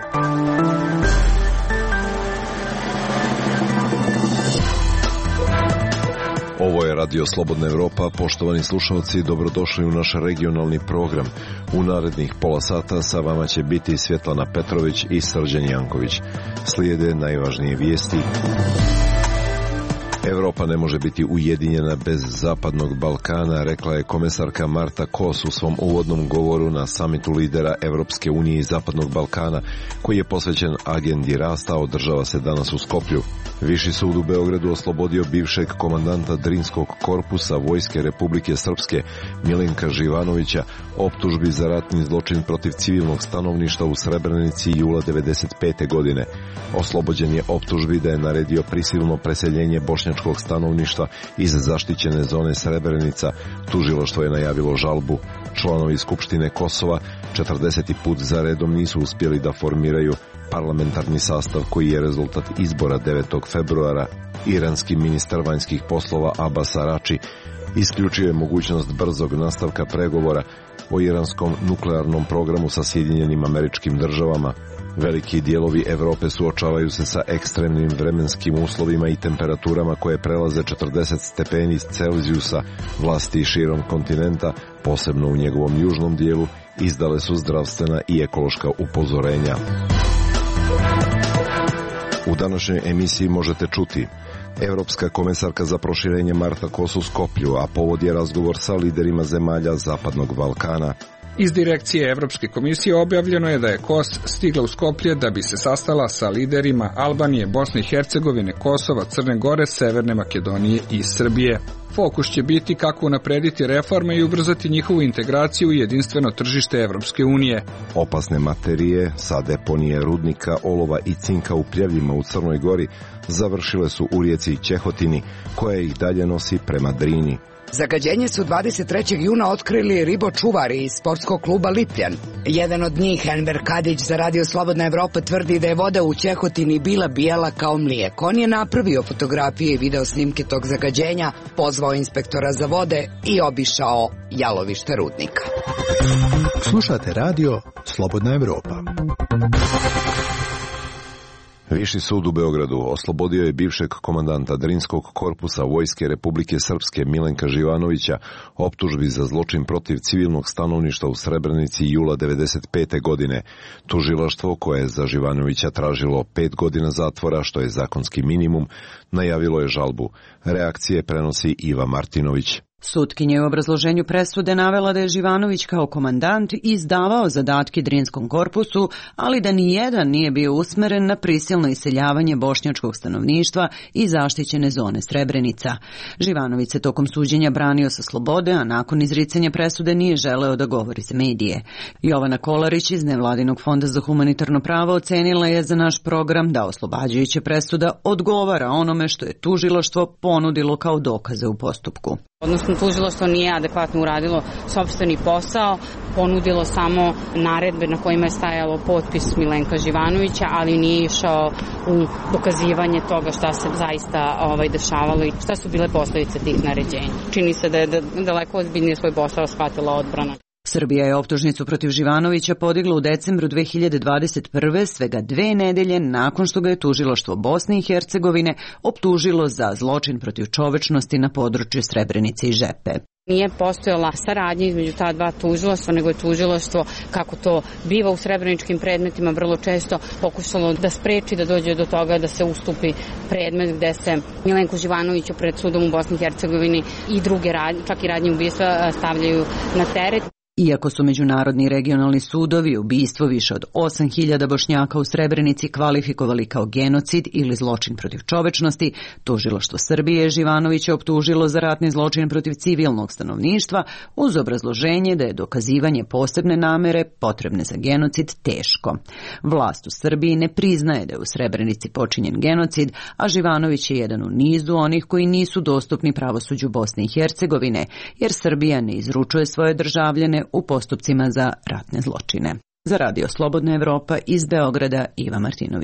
Ovo je Radio Slobodna Evropa. Poštovani slušalci, dobrodošli u naš regionalni program. U narednih pola sata sa vama će biti Svjetlana Petrović i Srđan Janković. Slijede najvažnije vijesti. Evropa ne može biti ujedinjena bez Zapadnog Balkana, rekla je komesarka Marta Kos u svom uvodnom govoru na samitu lidera Evropske unije i Zapadnog Balkana, koji je posvećen agendi rasta, održava se danas u Skoplju. Viši sud u Beogradu oslobodio bivšeg komandanta Drinskog korpusa Vojske Republike Srpske Milenka Živanovića optužbi za ratni zločin protiv civilnog stanovništva u Srebrenici jula 1995. godine. Oslobođen je optužbi da je naredio prisilno preseljenje bošnjačkog stanovništva iz zaštićene zone Srebrenica. Tužilaštvo je najavilo žalbu. Članovi Skupštine Kosova 40. put za redom nisu uspjeli da formiraju parlamentarni sastav koji je rezultat izbora 9. februara. Iranski ministar vanjskih poslova Abbas Arači isključio je mogućnost brzog nastavka pregovora o iranskom nuklearnom programu sa Sjedinjenim Američkim Državama. Veliki dijelovi Evrope suočavaju se sa ekstremnim vremenskim uslovima i temperaturama koje prelaze 40 stepeni Celzijusa. Vlasti širom kontinenta, posebno u njegovom južnom dijelu, izdale su zdravstvena i ekološka upozorenja. U današnjoj emisiji možete čuti: Evropska komesarka za proširenje Marta Kos u Skoplju, a povod je razgovor sa liderima zemalja Zapadnog Balkana. Iz direkcije Evropske komisije objavljeno je da je Kos stigla u Skoplje da bi se sastala sa liderima Albanije, Bosne i Hercegovine, Kosova, Crne Gore, Severne Makedonije i Srbije. Fokus će biti kako unaprediti reforme i ubrzati njihovu integraciju u jedinstveno tržište Evropske unije. Opasne materije sa deponije rudnika, olova i cinka u Pljevljima u Crnoj Gori završile su u rijeci Ćehotini, koja ih dalje nosi prema Drini. Zagađenje su 23. juna otkrili ribočuvari iz sportskog kluba Lipljan. Jedan od njih, Enver Kadić, za Radio Slobodna Evropa tvrdi da je voda u Ćehotini bila bijela kao mlijeko. On je napravio fotografije i video snimke tog zagađenja, pozvao inspektora za vode i obišao jalovište rudnika. Slušate Radio Slobodna Evropa. Viši sud u Beogradu oslobodio je bivšeg komandanta Drinskog korpusa Vojske Republike Srpske Milenka Živanovića optužbi za zločin protiv civilnog stanovništva u Srebrenici jula 1995. godine. Tužilaštvo, koje je za Živanovića tražilo 5 godina zatvora, što je zakonski minimum, najavilo je žalbu. Reakcije prenosi Iva Martinović. Sutkinja je u obrazloženju presude navela da je Živanović kao komandant izdavao zadatke Drinskom korpusu, ali da nijedan nije bio usmeren na prisilno iseljavanje bošnjačkog stanovništva i zaštićene zone Srebrenica. Živanović se tokom suđenja branio sa slobode, a nakon izricanja presude nije želeo da govori za medije. Jovana Kolarić iz Nevladinog fonda za humanitarno pravo ocenila je za naš program da oslobađajuća presuda odgovara onome što je tužilaštvo ponudilo kao dokaze u postupku. Odnosno, tužilaštvo nije adekvatno uradilo sopstveni posao, ponudilo samo naredbe na kojima je stajalo potpis Milenka Živanovića, ali nije išao u dokazivanje toga šta se zaista dešavalo i šta su bile posljedice tih naređenja. Čini se da je daleko ozbiljnije svoj posao shvatila odbrana. Srbija je optužnicu protiv Živanovića podigla u decembru 2021. svega 2 nedelje nakon što ga je tužilaštvo Bosne i Hercegovine optužilo za zločin protiv čovečnosti na području Srebrenice i Žepe. Nije postojala saradnja između ta dva tužilaštva, nego je tužilaštvo, kako to biva u srebreničkim predmetima, vrlo često pokušalo da spreči da dođe do toga da se ustupi predmet gde se Milenku Živanoviću pred sudom u Bosni i Hercegovini i druge radnje, čak i radnje ubistva, stavljaju na teret. Iako su međunarodni i regionalni sudovi ubistvo više od 8.000 Bošnjaka u Srebrenici kvalifikovali kao genocid ili zločin protiv čovečnosti, tužilaštvo Srbije je Živanovića optužilo za ratni zločin protiv civilnog stanovništva uz obrazloženje da je dokazivanje posebne namere potrebne za genocid teško. Vlast u Srbiji ne priznaje da je u Srebrenici počinjen genocid, a Živanović je jedan u nizu onih koji nisu dostupni pravosuđu Bosne i Hercegovine, jer Srbija ne izručuje svoje državljane u postupcima za ratne zločine. Za Radio Slobodna Evropa iz Beograda, Iva Martinović.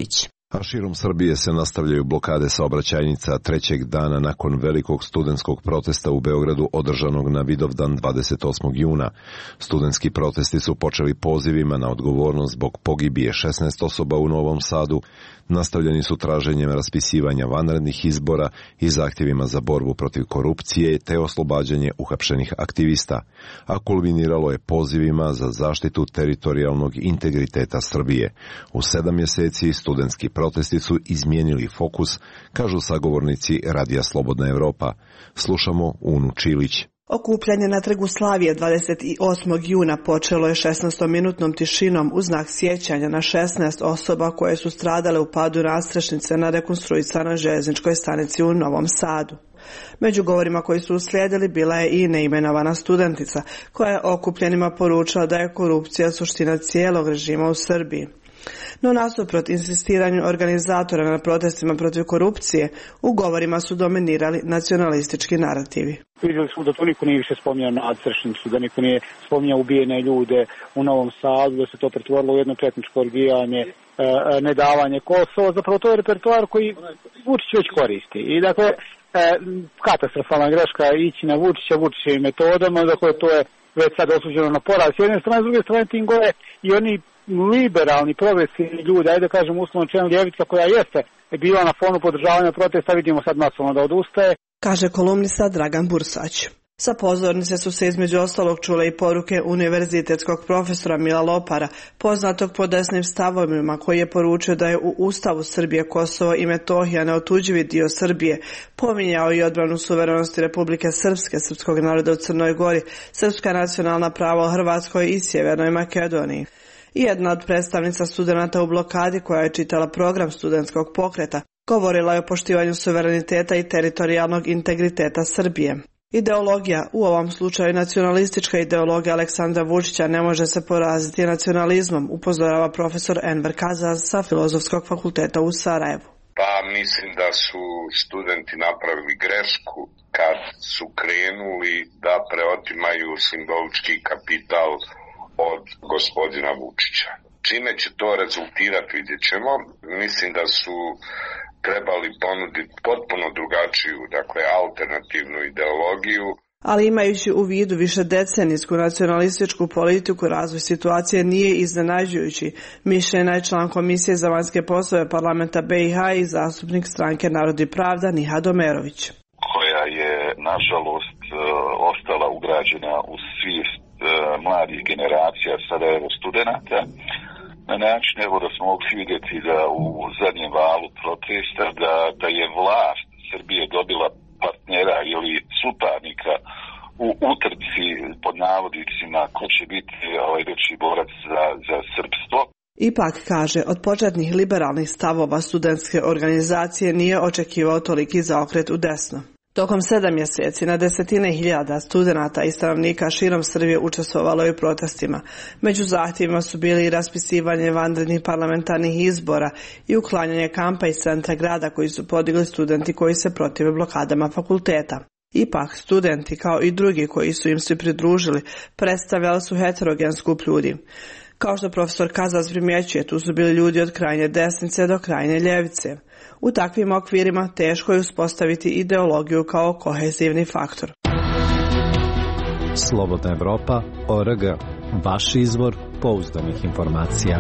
A širom Srbije se nastavljaju blokade saobraćajnica trećeg dana nakon velikog studentskog protesta u Beogradu održanog na Vidovdan 28. juna. Studentski protesti su počeli pozivima na odgovornost zbog pogibije 16 osoba u Novom Sadu, nastavljeni su traženjem raspisivanja vanrednih izbora i zahtjevima za borbu protiv korupcije te oslobađanje uhapšenih aktivista, a kulminiralo je pozivima za zaštitu teritorijalnog integriteta Srbije. U 7 mjeseci studentski protesti su izmijenili fokus, kažu sagovornici Radija Slobodna Evropa. Slušamo Unu Čilić. Okupljanje na Trgu Slavije 28. juna počelo je 16-minutnom tišinom u znak sjećanja na 16 osoba koje su stradale u padu nadstrešnice na rekonstruisanoj željezničkoj stanici u Novom Sadu. Među govorima koji su uslijedili bila je i neimenovana studentica koja je okupljenima poručila da je korupcija suština cijelog režima u Srbiji. No nasuprot insistiranju organizatora na protestima protiv korupcije, u govorima su dominirali nacionalistički narativi. Vidjeli smo da to niko nije više spominjao nadstrešnicu, da niko nije spominjao ubijene ljude u Novom Sadu, da se to pretvorilo u jedno četničko orgijanje, nedavanje Kosova. Zapravo to je repertoar koji Vučić već koristi. I dakle, katastrofalna greška ići na Vučićevim metodama, dakle to je već sad osuđeno na poraz. S jedne strane, s druge strane tim gore i oni liberalni, progresivni ljudi, ajde kažem uslovno čelna ljevica koja jeste bila na fonu podržavanja protesta, vidimo sad masovno da odustaje. Kaže kolumnista Dragan Bursać. Sa pozornice su se između ostalog čule i poruke univerzitetskog profesora Mila Lopara, poznatog po desnim stavovima, koji je poručio da je u Ustavu Srbije Kosovo i Metohija neotuđivi dio Srbije, pominjao i odbranu suverenosti Republike Srpske, srpskog naroda u Crnoj Gori, srpska nacionalna prava u Hrvatskoj i Sjevernoj Makedoniji. I jedna od predstavnica studenata u blokadi koja je čitala program studentskog pokreta govorila je o poštivanju suvereniteta i teritorijalnog integriteta Srbije. Ideologija, u ovom slučaju nacionalistička ideologija Aleksandra Vučića, ne može se poraziti nacionalizmom, upozorava profesor Enver Kazaz sa Filozofskog fakulteta u Sarajevu. Pa mislim da su studenti napravili grešku kad su krenuli da preotimaju simbolički kapital od gospodina Vučića. Čime će to rezultirati, vidjet ćemo. Mislim da su trebali ponuditi potpuno drugačiju, dakle alternativnu ideologiju. Ali imajući u vidu višedecenijsku nacionalističku politiku, razvoj situacije nije iznenađujući, mišljena je član Komisije za vanjske poslove parlamenta BiH i zastupnik stranke Narod i pravda Nihad Omerović. Koja je, nažalost, ostala ugrađena u svijest mladih generacija, sada evo studenata, na način evo da smo mogli vidjeti da u zadnjem valu protesta da je vlast Srbije dobila partnera ili suparnika u utrci pod navodnicima ko će biti veći borac za srpstvo. Ipak, kaže, od početnih liberalnih stavova studentske organizacije nije očekivao toliki zaokret u desno. Tokom 7 mjeseci na desetine hiljada studenata i stanovnika širom Srbije učestvovalo je u protestima. Među zahtjevima su bili i raspisivanje vanrednih parlamentarnih izbora i uklanjanje kampa iz centra grada koji su podigli studenti koji se protive blokadama fakulteta. Ipak, studenti, kao i drugi koji su im se pridružili, predstavljali su heterogen skup ljudi. Kao što profesor Kazas primjećuje, tu su bili ljudi od krajnje desnice do krajnje ljevice. U takvim okvirima teško je uspostaviti ideologiju kao kohezivni faktor. Slobodna Evropa.org, vaš izvor pouzdanih informacija.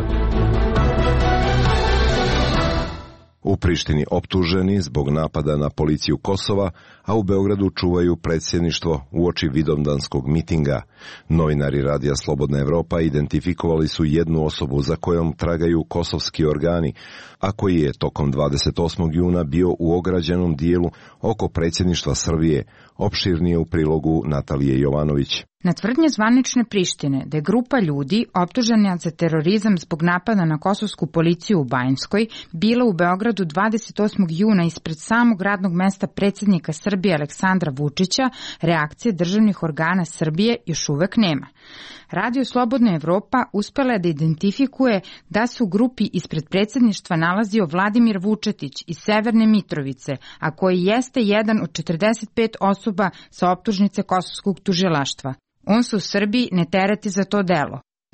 U Prištini optuženi zbog napada na policiju Kosova, a u Beogradu čuvaju predsjedništvo uoči vidovdanskog mitinga. Novinari Radija Slobodna Evropa identifikovali su jednu osobu za kojom tragaju kosovski organi, a koji je tokom 28. juna bio u ograđenom dijelu oko predsjedništva Srbije, opširnije u prilogu Natalije Jovanović. Na tvrdnje zvanične Prištine da je grupa ljudi optužena za terorizam zbog napada na kosovsku policiju u Banjskoj bila u Beogradu 28. juna ispred samog radnog mesta predsjednika Srbije Aleksandra Vučića, reakcije državnih organa Srbije još uvek nema. Radio Slobodna Evropa uspela je da identifikuje da se u grupi ispred predsjedništva nalazio Vladimir Vučetić iz Severne Mitrovice, a koji jeste jedan od 45 osoba sa optužnice Kosovskog tužilaštva. On se u Srbiji ne tereti za to delo.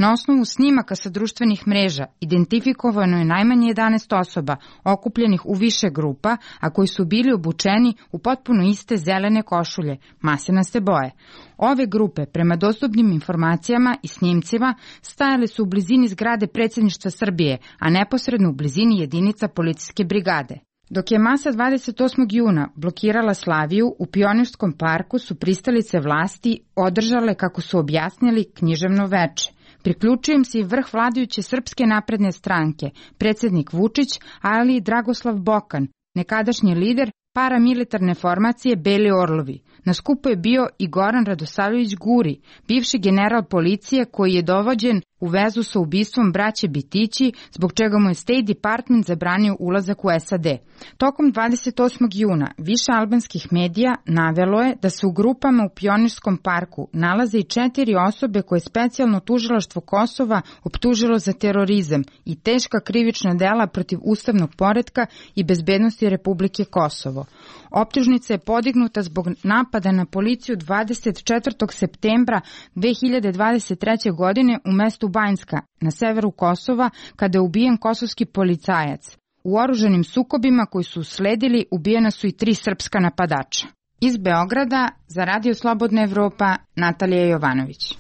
Na osnovu snimaka sa društvenih mreža identifikovano je najmanje 11 osoba okupljenih u više grupa, a koji su bili obučeni u potpuno iste zelene košulje, maslenaste boje. Ove grupe, prema dostupnim informacijama i snimcima, stajale su u blizini zgrade predsjedništva Srbije, a neposredno u blizini jedinica policijske brigade. Dok je masa 28. juna blokirala Slaviju, u Pionirskom parku su pristalice vlasti održale, kako su objasnili, književno veče. Priključio im se i vrh vladajuće Srpske napredne stranke, predsjednik Vučić, ali i Dragoslav Bokan, nekadašnji lider paramilitarne formacije Beli Orlovi. Na skupu je bio i Goran Radosavljević Guri, bivši general policije koji je dovođen u vezu sa ubistvom braće Bitići, zbog čega mu je State Department zabranio ulazak u SAD. Tokom 28. juna više albanskih medija navelo je da se u grupama u Pionirskom parku nalaze i 4 osobe koje specijalno tužilaštvo Kosova optužilo za terorizam i teška krivična dela protiv ustavnog poretka i bezbednosti Republike Kosovo. Optužnica je podignuta zbog napada na policiju 24. septembra 2023. godine u mestu Banjska, na severu Kosova, kada je ubijen kosovski policajac. U oružanim sukobima koji su usledili ubijena su i 3 srpska napadača. Iz Beograda za Radio Slobodna Evropa, Natalija Jovanović.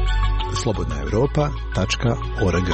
slobodnaevropa.org.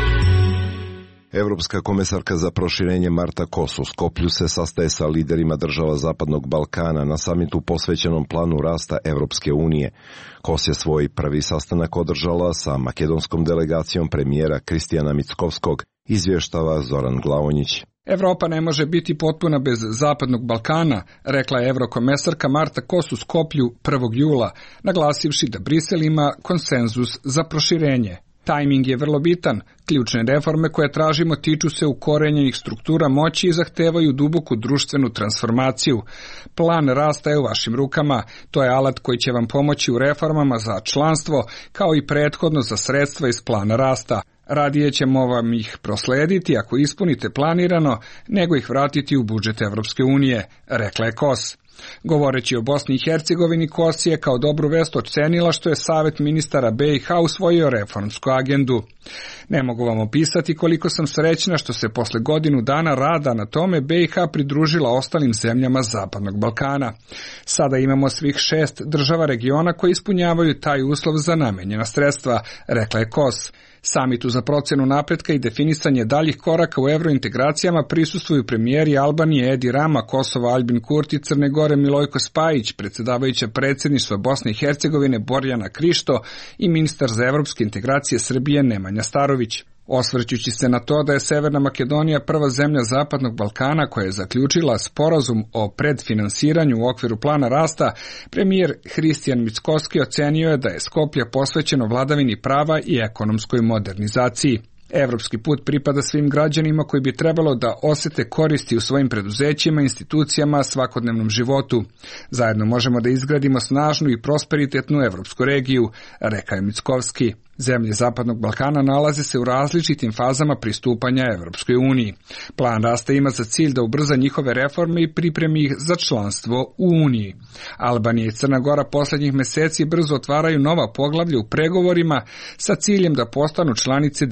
Evropska komesarka za proširenje Marta Kos u Skoplju se sastaje sa liderima država Zapadnog Balkana na samitu posvećenom planu rasta Evropske unije. Kos je svoj prvi sastanak održala sa makedonskom delegacijom premijera Kristijana Mickovskog, izvještava Zoran Glavonjić. Evropa ne može biti potpuna bez Zapadnog Balkana, rekla je evrokomesarka Marta Kos u Skoplju 1. jula, naglasivši da Brisel ima konsenzus za proširenje. Tajming je vrlo bitan. Ključne reforme koje tražimo tiču se ukorenjenih struktura moći i zahtevaju duboku društvenu transformaciju. Plan rasta je u vašim rukama. To je alat koji će vam pomoći u reformama za članstvo, kao i prethodno za sredstva iz plana rasta. Radije ćemo vam ih proslediti ako ispunite planirano, nego ih vratiti u budžet Evropske unije, rekla je Kos. Govoreći o Bosni i Hercegovini, Kos je kao dobru vest ocenila što je Savet ministara BiH usvojio reformsku agendu. Ne mogu vam opisati koliko sam srećna što se posle godinu dana rada na tome BiH pridružila ostalim zemljama Zapadnog Balkana. Sada imamo svih 6 država regiona koji ispunjavaju taj uslov za namenjena sredstva, rekla je Kos. Samitu za procjenu napretka i definisanje daljih koraka u evrointegracijama prisustvuju premijeri Albanije Edi Rama, Kosova Albin Kurti, Crne Gore Milojko Spajić, predsjedavajuća predsjedništva Bosne i Hercegovine Borjana Krišto i ministar za evropske integracije Srbije Nemanja Starović. Osvrćući se na to da je Severna Makedonija prva zemlja Zapadnog Balkana koja je zaključila sporazum o predfinansiranju u okviru plana rasta, premijer Hristijan Mickovski ocenio je da je Skoplje posvećeno vladavini prava i ekonomskoj modernizaciji. Evropski put pripada svim građanima koji bi trebalo da osete koristi u svojim preduzećima, institucijama, svakodnevnom životu. Zajedno možemo da izgradimo snažnu i prosperitetnu evropsku regiju, rekao je Mickovski. Zemlje Zapadnog Balkana nalaze se u različitim fazama pristupanja Evropskoj uniji. Plan rasta ima za cilj da ubrza njihove reforme i pripremi ih za članstvo u Uniji. Albanija i Crna Gora posljednjih meseci brzo otvaraju nova poglavlja u pregovorima sa ciljem da postanu članice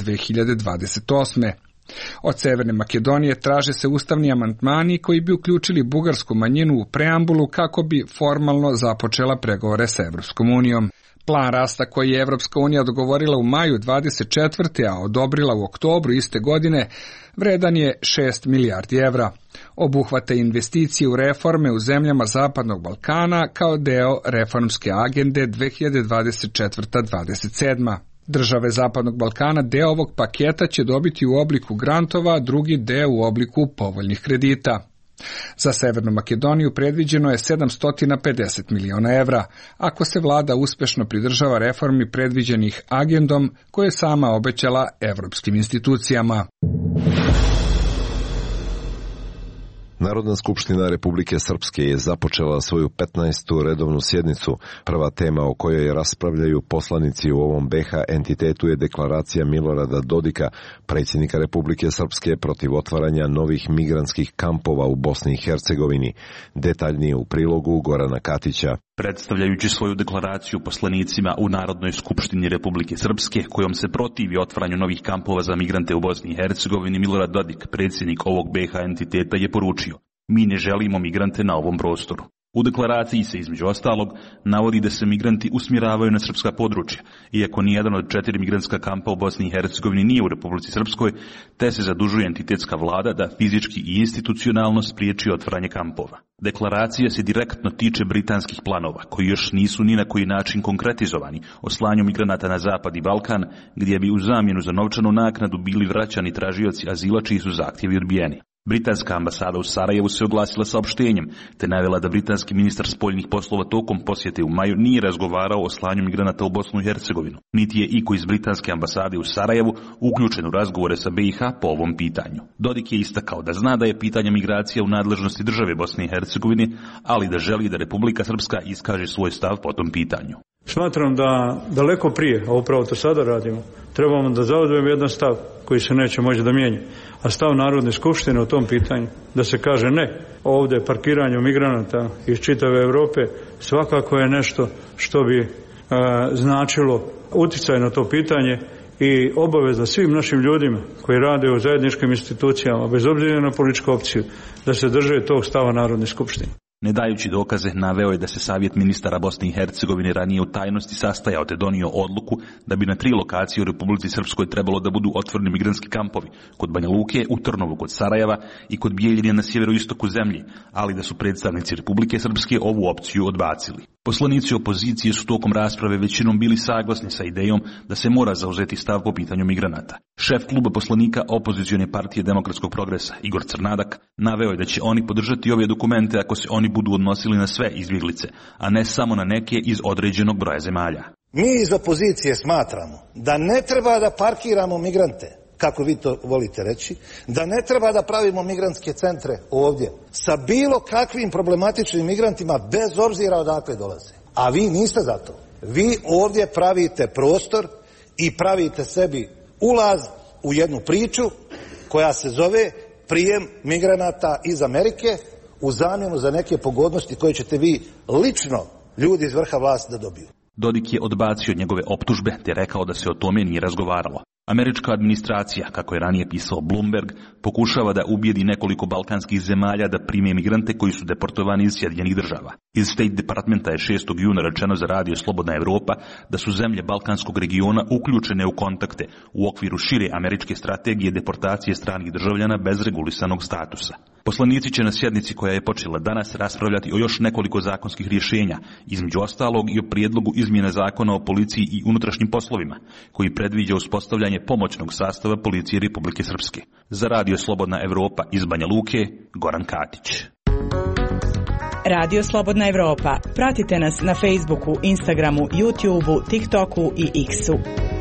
2028. Od Severne Makedonije traže se ustavni amandmani koji bi uključili bugarsku manjinu u preambulu kako bi formalno započela pregovore sa Evropskom unijom. Plan rasta koji je Evropska unija dogovorila u maju 24. a odobrila u oktobru iste godine vredan je 6 milijardi evra. Obuhvata investicije u reforme u zemljama Zapadnog Balkana kao deo reformske agende 2024-27. Države Zapadnog Balkana deo ovog paketa će dobiti u obliku grantova, a drugi deo u obliku povoljnih kredita. Za Severnu Makedoniju predviđeno je 750 miliona evra, ako se vlada uspešno pridržava reformi predviđenih agendom koje je sama obećala evropskim institucijama. Narodna skupština Republike Srpske je započela svoju 15. redovnu sjednicu. Prva tema o kojoj raspravljaju poslanici u ovom BiH entitetu je deklaracija Milorada Dodika, predsjednika Republike Srpske, protiv otvaranja novih migrantskih kampova u Bosni i Hercegovini. Detaljnije u prilogu Gorana Katića. Predstavljajući svoju deklaraciju poslanicima u Narodnoj skupštini Republike Srpske, kojom se protivi otvaranju novih kampova za migrante u Bosni i Hercegovini, Milorad Dodik, predsjednik ovog BiH entiteta, je poručio: mi ne želimo migrante na ovom prostoru. U deklaraciji se između ostalog navodi da se migranti usmjeravaju na srpska područja, iako nijedan od 4 migrantska kampa u Bosni i Hercegovini nije u Republici Srpskoj, te se zadužuje entitetska vlada da fizički i institucionalno spriječi otvaranje kampova. Deklaracija se direktno tiče britanskih planova, koji još nisu ni na koji način konkretizovani, o slanju migranata na Zapad i Balkan, gdje bi u zamjenu za novčanu naknadu bili vraćani tražioci azila čiji su zahtjevi odbijeni. Britanska ambasada u Sarajevu se oglasila saopštenjem, te navela da britanski ministar spoljnih poslova tokom posjete u maju nije razgovarao o slanju migranata u Bosnu i Hercegovinu, niti je iko iz britanske ambasade u Sarajevu uključen u razgovore sa BiH po ovom pitanju. Dodik je istakao da zna da je pitanje migracija u nadležnosti države Bosne i Hercegovine, ali da želi da Republika Srpska iskaže svoj stav po tom pitanju. Smatram da daleko prije, a upravo to sada radimo, trebamo da zauzmemo jedan stav koji se neće moći da mijenja. A stav Narodne skupštine o tom pitanju, da se kaže ne ovdje parkiranju migranata iz čitave Europe, svakako je nešto što bi značilo utjecaj na to pitanje i obaveza svim našim ljudima koji rade u zajedničkim institucijama, bez obzira na političku opciju, da se drže tog stava Narodne skupštine. Ne dajući dokaze, naveo je da se Savjet ministara Bosne i Hercegovine ranije u tajnosti sastajao te donio odluku da bi na 3 lokacije u Republici Srpskoj trebalo da budu otvoreni migrantski kampovi, kod Banja Luke, u Trnovu kod Sarajeva i kod Bijeljine na sjeveroistoku zemlje, ali da su predstavnici Republike Srpske ovu opciju odbacili. Poslanici opozicije su tokom rasprave većinom bili saglasni sa idejom da se mora zauzeti stav po pitanju migranata. Šef kluba poslanika opozicione partije Demokratskog progresa, Igor Crnadak, naveo je da će oni podržati ove dokumente ako se oni budu odnosili na sve izbjeglice, a ne samo na neke iz određenog broja zemalja. Mi iz opozicije smatramo da ne treba da parkiramo migrante, kako vi to volite reći, da ne treba da pravimo migrantske centre ovdje sa bilo kakvim problematičnim migrantima bez obzira odakle dolaze. A vi niste za to. Vi ovdje pravite prostor i pravite sebi ulaz u jednu priču koja se zove prijem migranata iz Amerike u zamjenu za neke pogodnosti koje ćete vi lično, ljudi iz vrha vlasti, da dobiju. Dodik je odbacio njegove optužbe te rekao da se o tome nije razgovaralo. Američka administracija, kako je ranije pisao Bloomberg, pokušava da ubijedi nekoliko balkanskih zemalja da prime migrante koji su deportovani iz Sjedinjenih država. Iz State Departmenta je 6. juna rečeno za radio Slobodna Evropa da su zemlje balkanskog regiona uključene u kontakte u okviru šire američke strategije deportacije stranih državljana bez regulisanog statusa. Poslanici će na sjednici koja je počela danas raspravljati o još nekoliko zakonskih rješenja, između ostalog i o prijedlogu izmjene zakona o policiji i unutrašnjim poslovima, koji predviđa uspostavljanje pomoćnog sastava policije Republike Srpske. Za radio Slobodna Evropa iz Banja Luke, Goran Katić. Radio Slobodna Evropa. Pratite nas na Facebooku, Instagramu, YouTubeu, TikToku i X-u.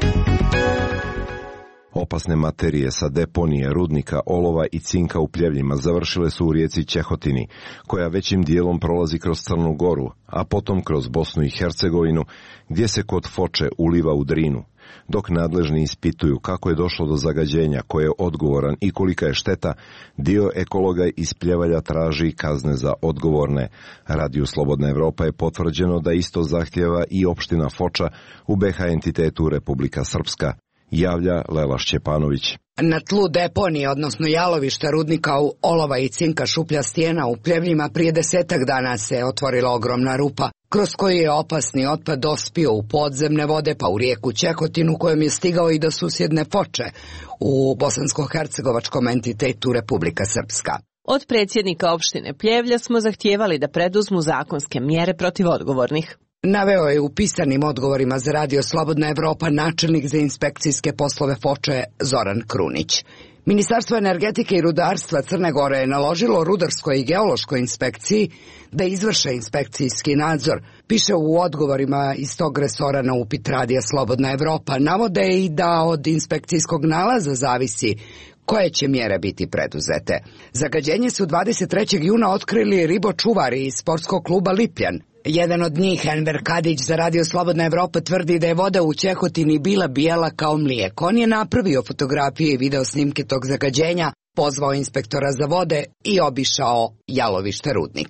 Opasne materije sa deponije rudnika olova i cinka u Pljevljima završile su u rijeci Ćehotini, koja većim dijelom prolazi kroz Crnu Goru, a potom kroz Bosnu i Hercegovinu, gdje se kod Foče uliva u Drinu. Dok nadležni ispituju kako je došlo do zagađenja, ko je odgovoran i kolika je šteta, dio ekologa iz Pljevalja traži kazne za odgovorne. Radiju Slobodna Evropa je potvrđeno da isto zahtjeva i opština Foča u BiH entitetu Republika Srpska. Javlja Lela Šćepanović. Na tlu deponije, odnosno jalovišta rudnika olova i cinka Šuplja stijena u Pljevljima prije 10 dana se otvorila ogromna rupa, kroz koju je opasni otpad dospio u podzemne vode pa u rijeku Ćehotinu, kojom je stigao i do susjedne Foče u bosansko-hercegovačkom entitetu Republika Srpska. Od predsjednika opštine Pljevlja smo zahtijevali da preduzmu zakonske mjere protiv odgovornih. Naveo je u pisanim odgovorima za radio Slobodna Evropa načelnik za inspekcijske poslove Foče Zoran Krunić. Ministarstvo energetike i rudarstva Crne Gore je naložilo rudarskoj i geološkoj inspekciji da izvrše inspekcijski nadzor. Piše u odgovorima iz tog resora na upit radija Slobodna Evropa. Navode i da od inspekcijskog nalaza zavisi koje će mjere biti preduzete. Zagađenje su 23. juna otkrili ribočuvari iz sportskog kluba Lipljan. Jedan od njih, Enver Kadić, za radio Slobodna Evropa tvrdi da je voda u Ćehotini bila bijela kao mlijeko. On je napravio fotografije i video snimke tog zagađenja, pozvao inspektora za vode i obišao jalovište rudnika.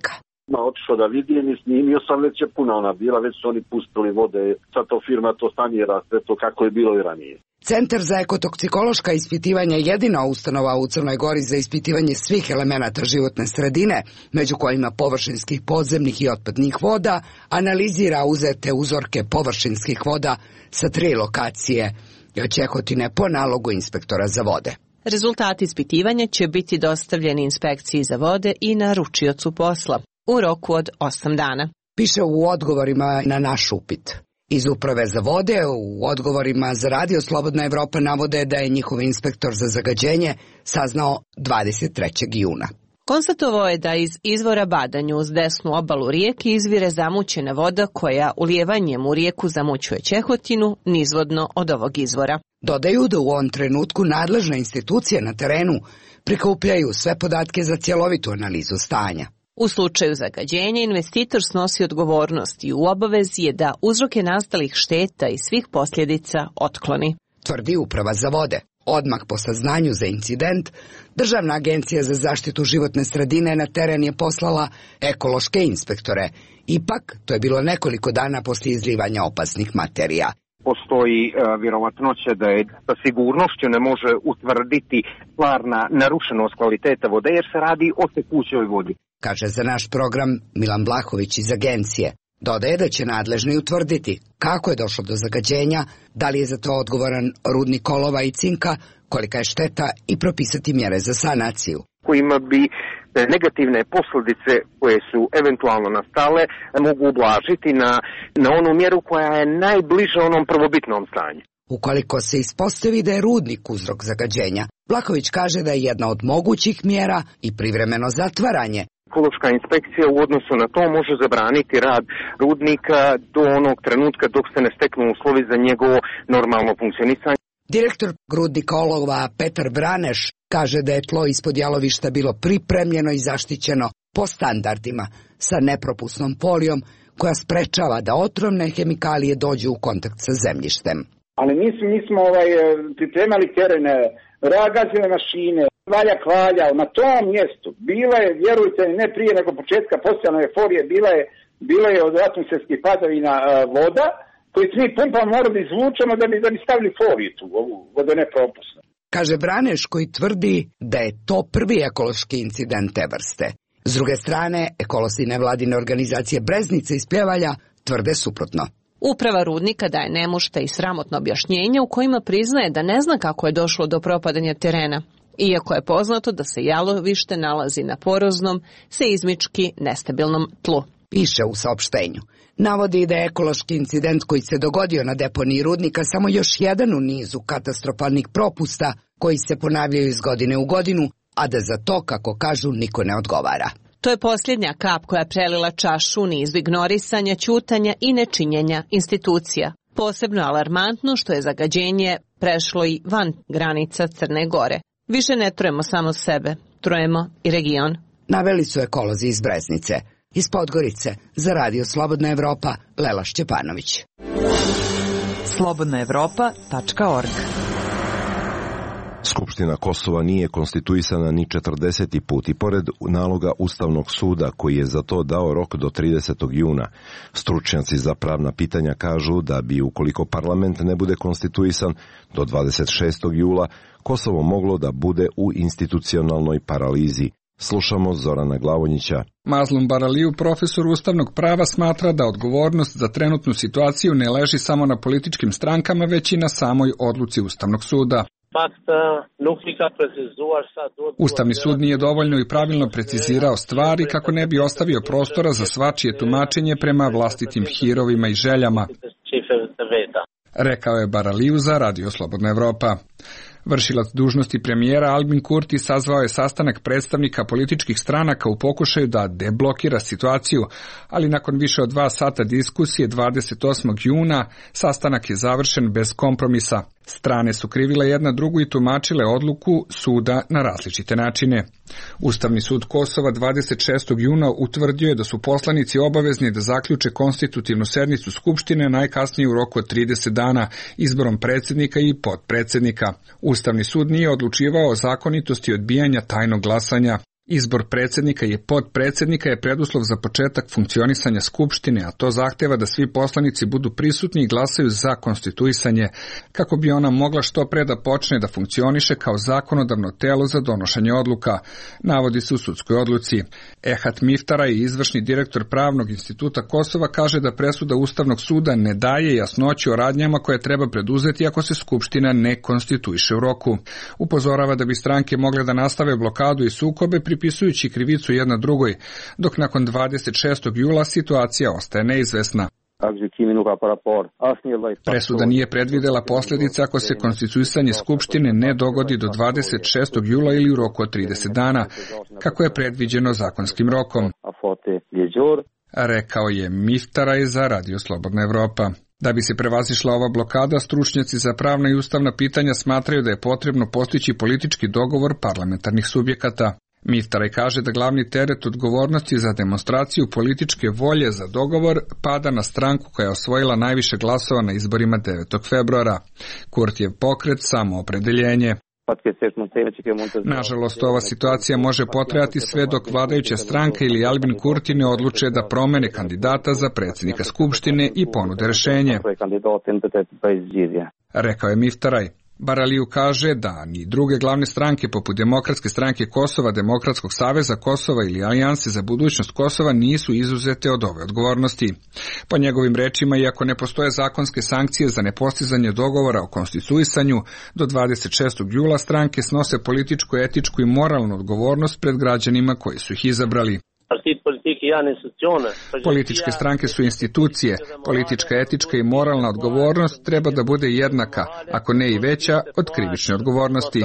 Otišao da vidim i snimio sam, već je puna ona bila, već su oni pustili vode, sad to firma to sanira, sve to kako je bilo i ranije. Centar za ekotoksikološka ispitivanja je jedina ustanova u Crnoj Gori za ispitivanje svih elemenata životne sredine, među kojima površinskih, podzemnih i otpadnih voda, analizira uzete uzorke površinskih voda sa 3 lokacije Ćehotine po nalogu inspektora za vode. Rezultati ispitivanja će biti dostavljeni inspekciji za vode i naručiocu posla u roku od 8 dana. Piše u odgovorima na naš upit. Iz Uprave za vode u odgovorima za Radio Slobodna Evropa navode da je njihov inspektor za zagađenje saznao 23. juna. Konstatovao je da iz izvora Badanju uz desnu obalu rijeke izvire zamućena voda koja ulijevanjem u rijeku zamućuje Ćehotinu nizvodno od ovog izvora. Dodaju da u ovom trenutku nadležne institucije na terenu prikupljaju sve podatke za cjelovitu analizu stanja. U slučaju zagađenja investitor snosi odgovornost i u obavezi je da uzroke nastalih šteta i svih posljedica otkloni. Tvrdi Uprava za vode. Odmah po saznanju za incident, Državna agencija za zaštitu životne sredine na teren je poslala ekološke inspektore. Ipak, to je bilo nekoliko dana poslije izlivanja opasnih materija. Postoji vjerovatnoća da je sa sigurnošću ne može utvrditi stvarna narušenost kvaliteta vode jer se radi o tekućoj vodi. Kaže za naš program Milan Blahović iz agencije. Dodaje da će nadležni utvrditi kako je došlo do zagađenja, da li je za to odgovoran rudnik olova i cinka, kolika je šteta i propisati mjere za sanaciju. Kojima bi negativne posljedice koje su eventualno nastale mogu ublažiti na onu mjeru koja je najbliža onom prvobitnom stanju. Ukoliko se ispostavi da je rudnik uzrok zagađenja, Blahović kaže da je jedna od mogućih mjera i privremeno zatvaranje. Ekološka inspekcija u odnosu na to može zabraniti rad rudnika do onog trenutka dok se ne steknu uslovi za njegovo normalno funkcionisanje. Direktor rudnika olova Petar Braneš kaže da je tlo ispod jalovišta bilo pripremljeno i zaštićeno po standardima sa nepropusnom folijom koja sprečava da otrovne hemikalije dođu u kontakt sa zemljištem. Ali mi smo pripremali terene, ragazile mašine, valjao na tom mjestu. Bila je, vjerujte, ne prije nego početka postojane euforije, bila je od atmosferskih padavina voda, koji mi pumpama morali da izvučemo da bi stavili foliju tu, ovu vodonepropusnu. Kaže Braneš koji tvrdi da je to prvi ekološki incident te vrste. S druge strane, ekolosi nevladine organizacije Breznica iz Pljevalja tvrde suprotno. Uprava rudnika daje nemušta i sramotno objašnjenje u kojima priznaje da ne zna kako je došlo do propadanja terena, iako je poznato da se jalovište nalazi na poroznom, seizmički nestabilnom tlu. Piše u saopštenju. Navodi da je ekološki incident koji se dogodio na deponiji rudnika samo još jedan u nizu katastrofalnih propusta koji se ponavljaju iz godine u godinu, a da za to, kako kažu, niko ne odgovara. To je posljednja kap koja je prelila čašu u nizu ignorisanja, ćutanja i nečinjenja institucija. Posebno alarmantno što je zagađenje prešlo i van granica Crne Gore. Više ne trujemo samo sebe, trujemo i region. Naveli su ekolozi iz Breznice. Iz Podgorice, za Radio Slobodna Evropa, Lela Šćepanović. slobodnaevropa.org. Skupština Kosova nije konstituisana ni 40. put i pored naloga Ustavnog suda koji je za to dao rok do 30. juna. Stručnjaci za pravna pitanja kažu da bi ukoliko parlament ne bude konstituisan do 26. jula Kosovo moglo da bude u institucionalnoj paralizi. Slušamo Zorana Glavonjića. Mazlum Baraliju, profesor ustavnog prava, smatra da odgovornost za trenutnu situaciju ne leži samo na političkim strankama, već i na samoj odluci Ustavnog suda. Ustavni sud nije dovoljno i pravilno precizirao stvari kako ne bi ostavio prostora za svačije tumačenje prema vlastitim hirovima i željama, rekao je Baraliju za Radio Slobodna Evropa. Vršilac dužnosti premijera Albin Kurti sazvao je sastanak predstavnika političkih stranaka u pokušaju da deblokira situaciju, ali nakon više od 2 sata diskusije 28. juna sastanak je završen bez kompromisa. Strane su krivile jedna drugu i tumačile odluku suda na različite načine. Ustavni sud Kosova 26. juna utvrdio je da su poslanici obavezni da zaključe konstitutivnu sednicu Skupštine najkasnije u roku od 30 dana izborom predsjednika i potpredsjednika. Ustavni sud nije odlučivao o zakonitosti odbijanja tajnog glasanja. Izbor predsjednika i potpredsjednika je preduslov za početak funkcionisanja Skupštine, a to zahteva da svi poslanici budu prisutni i glasaju za konstituisanje, kako bi ona mogla što pre da počne da funkcioniše kao zakonodavno telo za donošenje odluka, navodi se u sudskoj odluci. Ehat Miftaraj, izvršni direktor Pravnog instituta Kosova, kaže da presuda Ustavnog suda ne daje jasnoću o radnjama koje treba preduzeti ako se Skupština ne konstituiše u roku. Upozorava da bi stranke mogle da nastave blokadu i sukobe pripisujući krivicu jedna drugoj, dok nakon 26. jula situacija ostaje neizvesna. Presuda nije predvidela posljedice ako se konstituisanje Skupštine ne dogodi do 26. jula ili u roku od 30 dana, kako je predviđeno zakonskim rokom, rekao je Miftaraj za Radio Slobodna Evropa. Da bi se prevazišla ova blokada, stručnjaci za pravna i ustavna pitanja smatraju da je potrebno postići politički dogovor parlamentarnih subjekata. Miftaraj kaže da glavni teret odgovornosti za demonstraciju političke volje za dogovor pada na stranku koja je osvojila najviše glasova na izborima 9. februara. Kurtijev pokret Samoopredeljenje. Nažalost, ova situacija može potrajati sve dok vladajuća stranka ili Albin Kurti ne odluče da promene kandidata za predsjednika Skupštine i ponude rješenje, rekao je Miftaraj. Baraliu kaže da ni druge glavne stranke poput Demokratske stranke Kosova, Demokratskog saveza Kosova ili Alijanse za budućnost Kosova nisu izuzete od ove odgovornosti. Po njegovim rečima, iako ne postoje zakonske sankcije za nepostizanje dogovora o konstituisanju, do 26. jula stranke snose političku, etičku i moralnu odgovornost pred građanima koji su ih izabrali. Političke stranke su institucije, politička, etička i moralna odgovornost treba da bude jednaka, ako ne i veća, od krivične odgovornosti,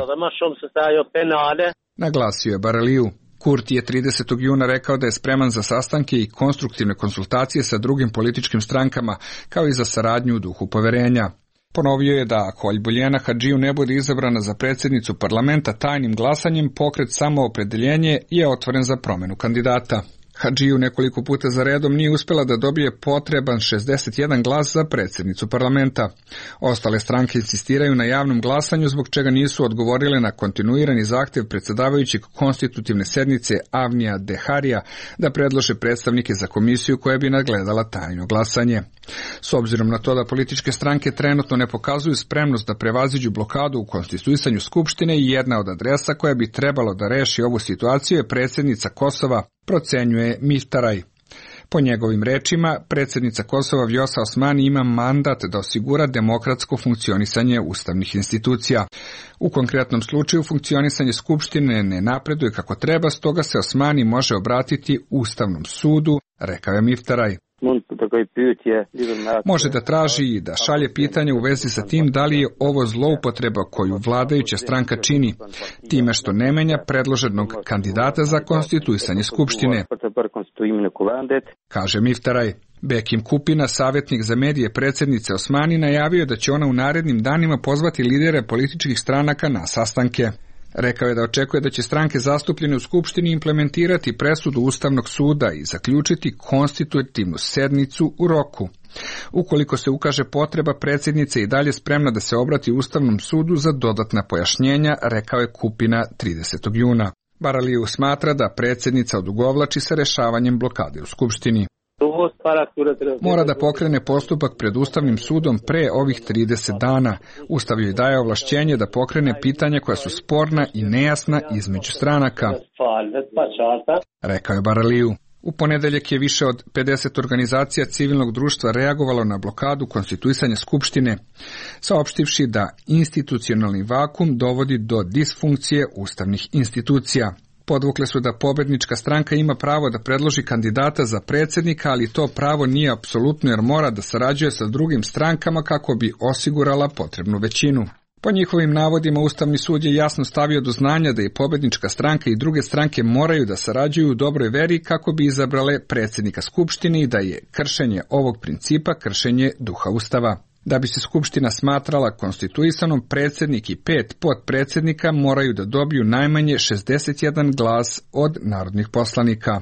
naglasio je Baraliu. Kurti je 30. juna rekao da je spreman za sastanke i konstruktivne konsultacije sa drugim političkim strankama, kao i za saradnju u duhu poverenja. Ponovio je da ako Aljbuljena Hadžiju ne bude izabrana za predsjednicu parlamenta tajnim glasanjem, pokret Samoopredeljenje je otvoren za promjenu kandidata. Hadžiju nekoliko puta za redom nije uspjela da dobije potreban 61 glas za predsjednicu parlamenta. Ostale stranke insistiraju na javnom glasanju, zbog čega nisu odgovorile na kontinuirani zahtjev predsjedavajućeg konstitutivne sednice Avnija Deharija da predlože predstavnike za komisiju koja bi nadgledala tajno glasanje. S obzirom na to da političke stranke trenutno ne pokazuju spremnost da prevaziđu blokadu u konstituisanju Skupštine, i jedna od adresa koja bi trebalo da reši ovu situaciju je predsjednica Kosova, procenjuje Miftaraj. Po njegovim rečima, predsjednica Kosova Vjosa Osmani ima mandat da osigura demokratsko funkcionisanje ustavnih institucija. U konkretnom slučaju funkcionisanje Skupštine ne napreduje kako treba, stoga se Osmani može obratiti Ustavnom sudu, rekao je Miftaraj. Može da traži i da šalje pitanje u vezi sa tim da li je ovo zloupotreba koju vladajuća stranka čini, time što ne menja predloženog kandidata za konstituisanje Skupštine, kaže Miftaraj. Bekim Kupina, savjetnik za medije predsjednice Osmani, najavio da će ona u narednim danima pozvati lidere političkih stranaka na sastanke. Rekao je da očekuje da će stranke zastupljene u Skupštini implementirati presudu Ustavnog suda i zaključiti konstitutivnu sednicu u roku. Ukoliko se ukaže potreba, predsjednica je i dalje spremna da se obrati Ustavnom sudu za dodatna pojašnjenja, rekao je Kupina 30. juna. Baraliu smatra da predsjednica odugovlači sa rješavanjem blokade u Skupštini. Mora da pokrene postupak pred Ustavnim sudom pre ovih 30 dana. Ustav joj daje ovlašćenje da pokrene pitanja koja su sporna i nejasna između stranaka, rekao je Baraliu. U ponedeljak je više od 50 organizacija civilnog društva reagovalo na blokadu konstituisanja Skupštine, saopštivši da institucionalni vakum dovodi do disfunkcije ustavnih institucija. Podvukle su da pobednička stranka ima pravo da predloži kandidata za predsjednika, ali to pravo nije apsolutno jer mora da sarađuje sa drugim strankama kako bi osigurala potrebnu većinu. Po njihovim navodima, Ustavni sud je jasno stavio do znanja da i pobednička stranka i druge stranke moraju da sarađuju u dobroj veri kako bi izabrale predsjednika Skupštine i da je kršenje ovog principa kršenje duha Ustava. Da bi se Skupština smatrala konstituisanom, predsjednik i 5 potpredsjednika moraju da dobiju najmanje 61 glas od narodnih poslanika.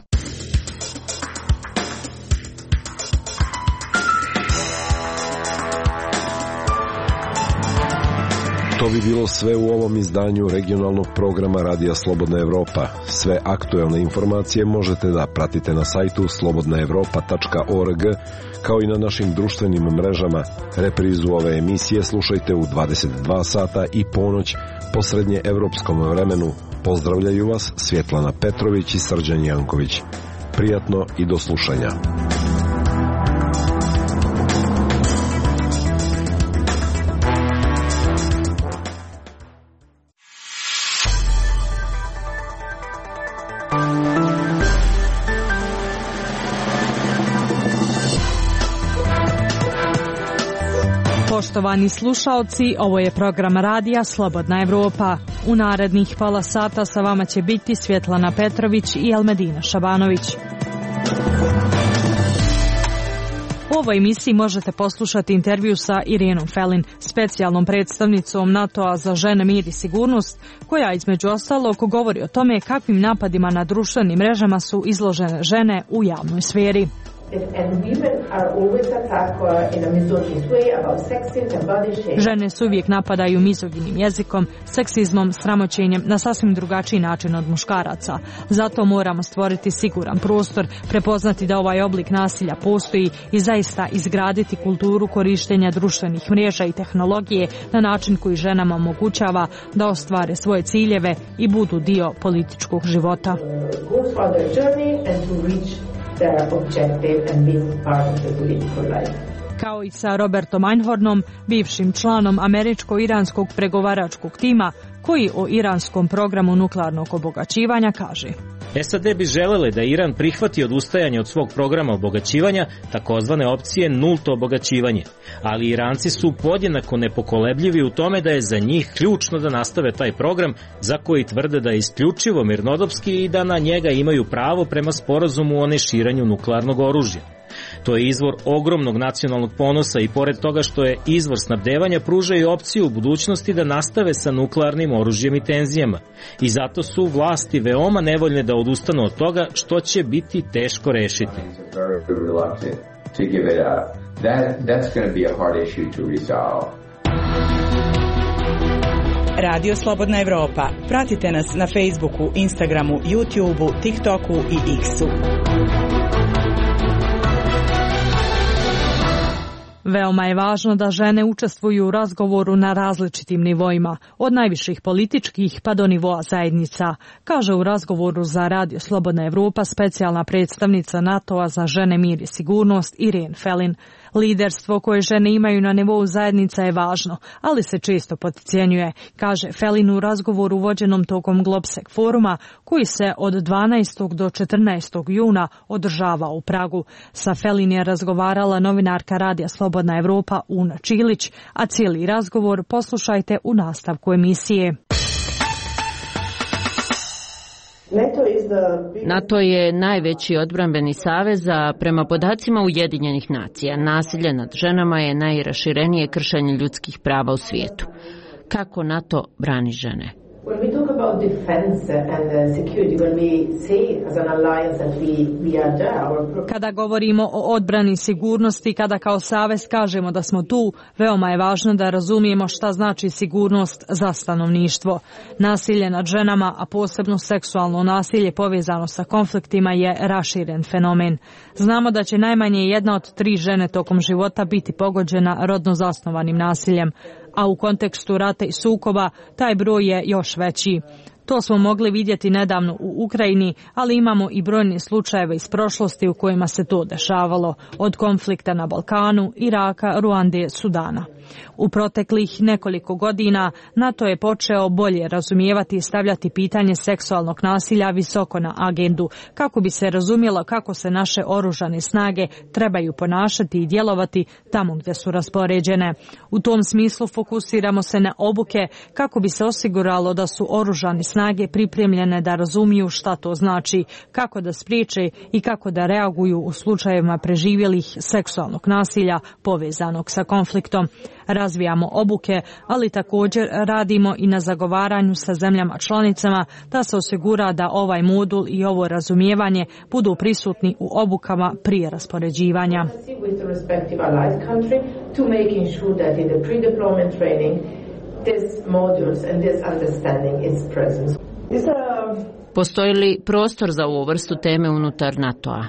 To bi bilo sve u ovom izdanju regionalnog programa Radija Slobodna Evropa. Sve aktuelne informacije možete da pratite na sajtu slobodnaevropa.org, kao i na našim društvenim mrežama. Reprizu ove emisije slušajte u 22 sata i ponoć po srednje evropskom vremenu. Pozdravljaju vas Svjetlana Petrović i Srđan Janković. Prijatno i do slušanja. Poštovani slušaoci, ovo je program Radija Slobodna Evropa. U narednih pola sata sa vama će biti Svjetlana Petrović i Elmedina Šabanović. U ovoj emisiji možete poslušati intervju sa Irenom Felin, specijalnom predstavnicom NATO-a za žene, mir i sigurnost, koja između ostalog govori o tome kakvim napadima na društvenim mrežama su izložene žene u javnoj sferi. Žene se uvijek napadaju mizoginim jezikom, seksizmom, sramoćenjem na sasvim drugačiji način od muškaraca. Zato moramo stvoriti siguran prostor, prepoznati da ovaj oblik nasilja postoji i zaista izgraditi kulturu korištenja društvenih mreža i tehnologije na način koji ženama omogućava da ostvare svoje ciljeve i budu dio političkog života. Kao i sa Robertom Einhornom, bivšim članom američko-iranskog pregovaračkog tima, koji o iranskom programu nuklearnog obogaćivanja kaže: SAD bi želele da Iran prihvati odustajanje od svog programa obogaćivanja, takozvane opcije nulto obogaćivanje, ali Iranci su podjednako nepokolebljivi u tome da je za njih ključno da nastave taj program za koji tvrde da je isključivo mirnodopski i da na njega imaju pravo prema sporazumu o neširanju nuklearnog oružja. To je izvor ogromnog nacionalnog ponosa i pored toga što je izvor snabdevanja, pruža i opciju u budućnosti da nastave sa nuklearnim oružjem i tenzijama. I zato su vlasti veoma nevoljne da odustanu od toga, što će biti teško rešiti. Radio Slobodna Evropa. Pratite nas na Facebooku, Instagramu, YouTubeu, TikToku i X-u. Veoma je važno da žene učestvuju u razgovoru na različitim nivoima, od najviših političkih pa do nivoa zajednica, kaže u razgovoru za Radio Slobodna Evropa specijalna predstavnica NATO-a za žene, mir i sigurnost Irene Felin. Liderstvo koje žene imaju na nivou zajednica je važno, ali se često potcijenjuje, kaže Felin u razgovoru vođenom tokom Globsec foruma, koji se od 12. do 14. juna održava u Pragu. Sa Felin je razgovarala novinarka Radija Slobodna Evropa Una Čilić, a cijeli razgovor poslušajte u nastavku emisije. NATO je najveći odbrambeni savez, a prema podacima Ujedinjenih nacija, nasilje nad ženama je najraširenije kršenje ljudskih prava u svijetu. Kako NATO brani žene? Kada govorimo o odbrani sigurnosti, kada kao savez kažemo da smo tu, veoma je važno da razumijemo šta znači sigurnost za stanovništvo. Nasilje nad ženama, a posebno seksualno nasilje povezano sa konfliktima, je raširen fenomen. Znamo da će najmanje 1 od 3 žene tokom života biti pogođena rodno zasnovanim nasiljem, a u kontekstu rata i sukoba taj broj je još veći. To smo mogli vidjeti nedavno u Ukrajini, ali imamo i brojne slučajeve iz prošlosti u kojima se to dešavalo, od konflikta na Balkanu, Iraka, Ruande, Sudana. U proteklih nekoliko godina NATO je počeo bolje razumijevati i stavljati pitanje seksualnog nasilja visoko na agendu, kako bi se razumjelo kako se naše oružane snage trebaju ponašati i djelovati tamo gdje su raspoređene. U tom smislu fokusiramo se na obuke kako bi se osiguralo da su oružane snage pripremljene da razumiju šta to znači, kako da spriječe i kako da reaguju u slučajevima preživjelih seksualnog nasilja povezanog sa konfliktom. Razvijamo obuke, ali također radimo i na zagovaranju sa zemljama članicama da se osigura da ovaj modul i ovo razumijevanje budu prisutni u obukama prije raspoređivanja. Postoji li prostor za ovu vrstu teme unutar NATO-a?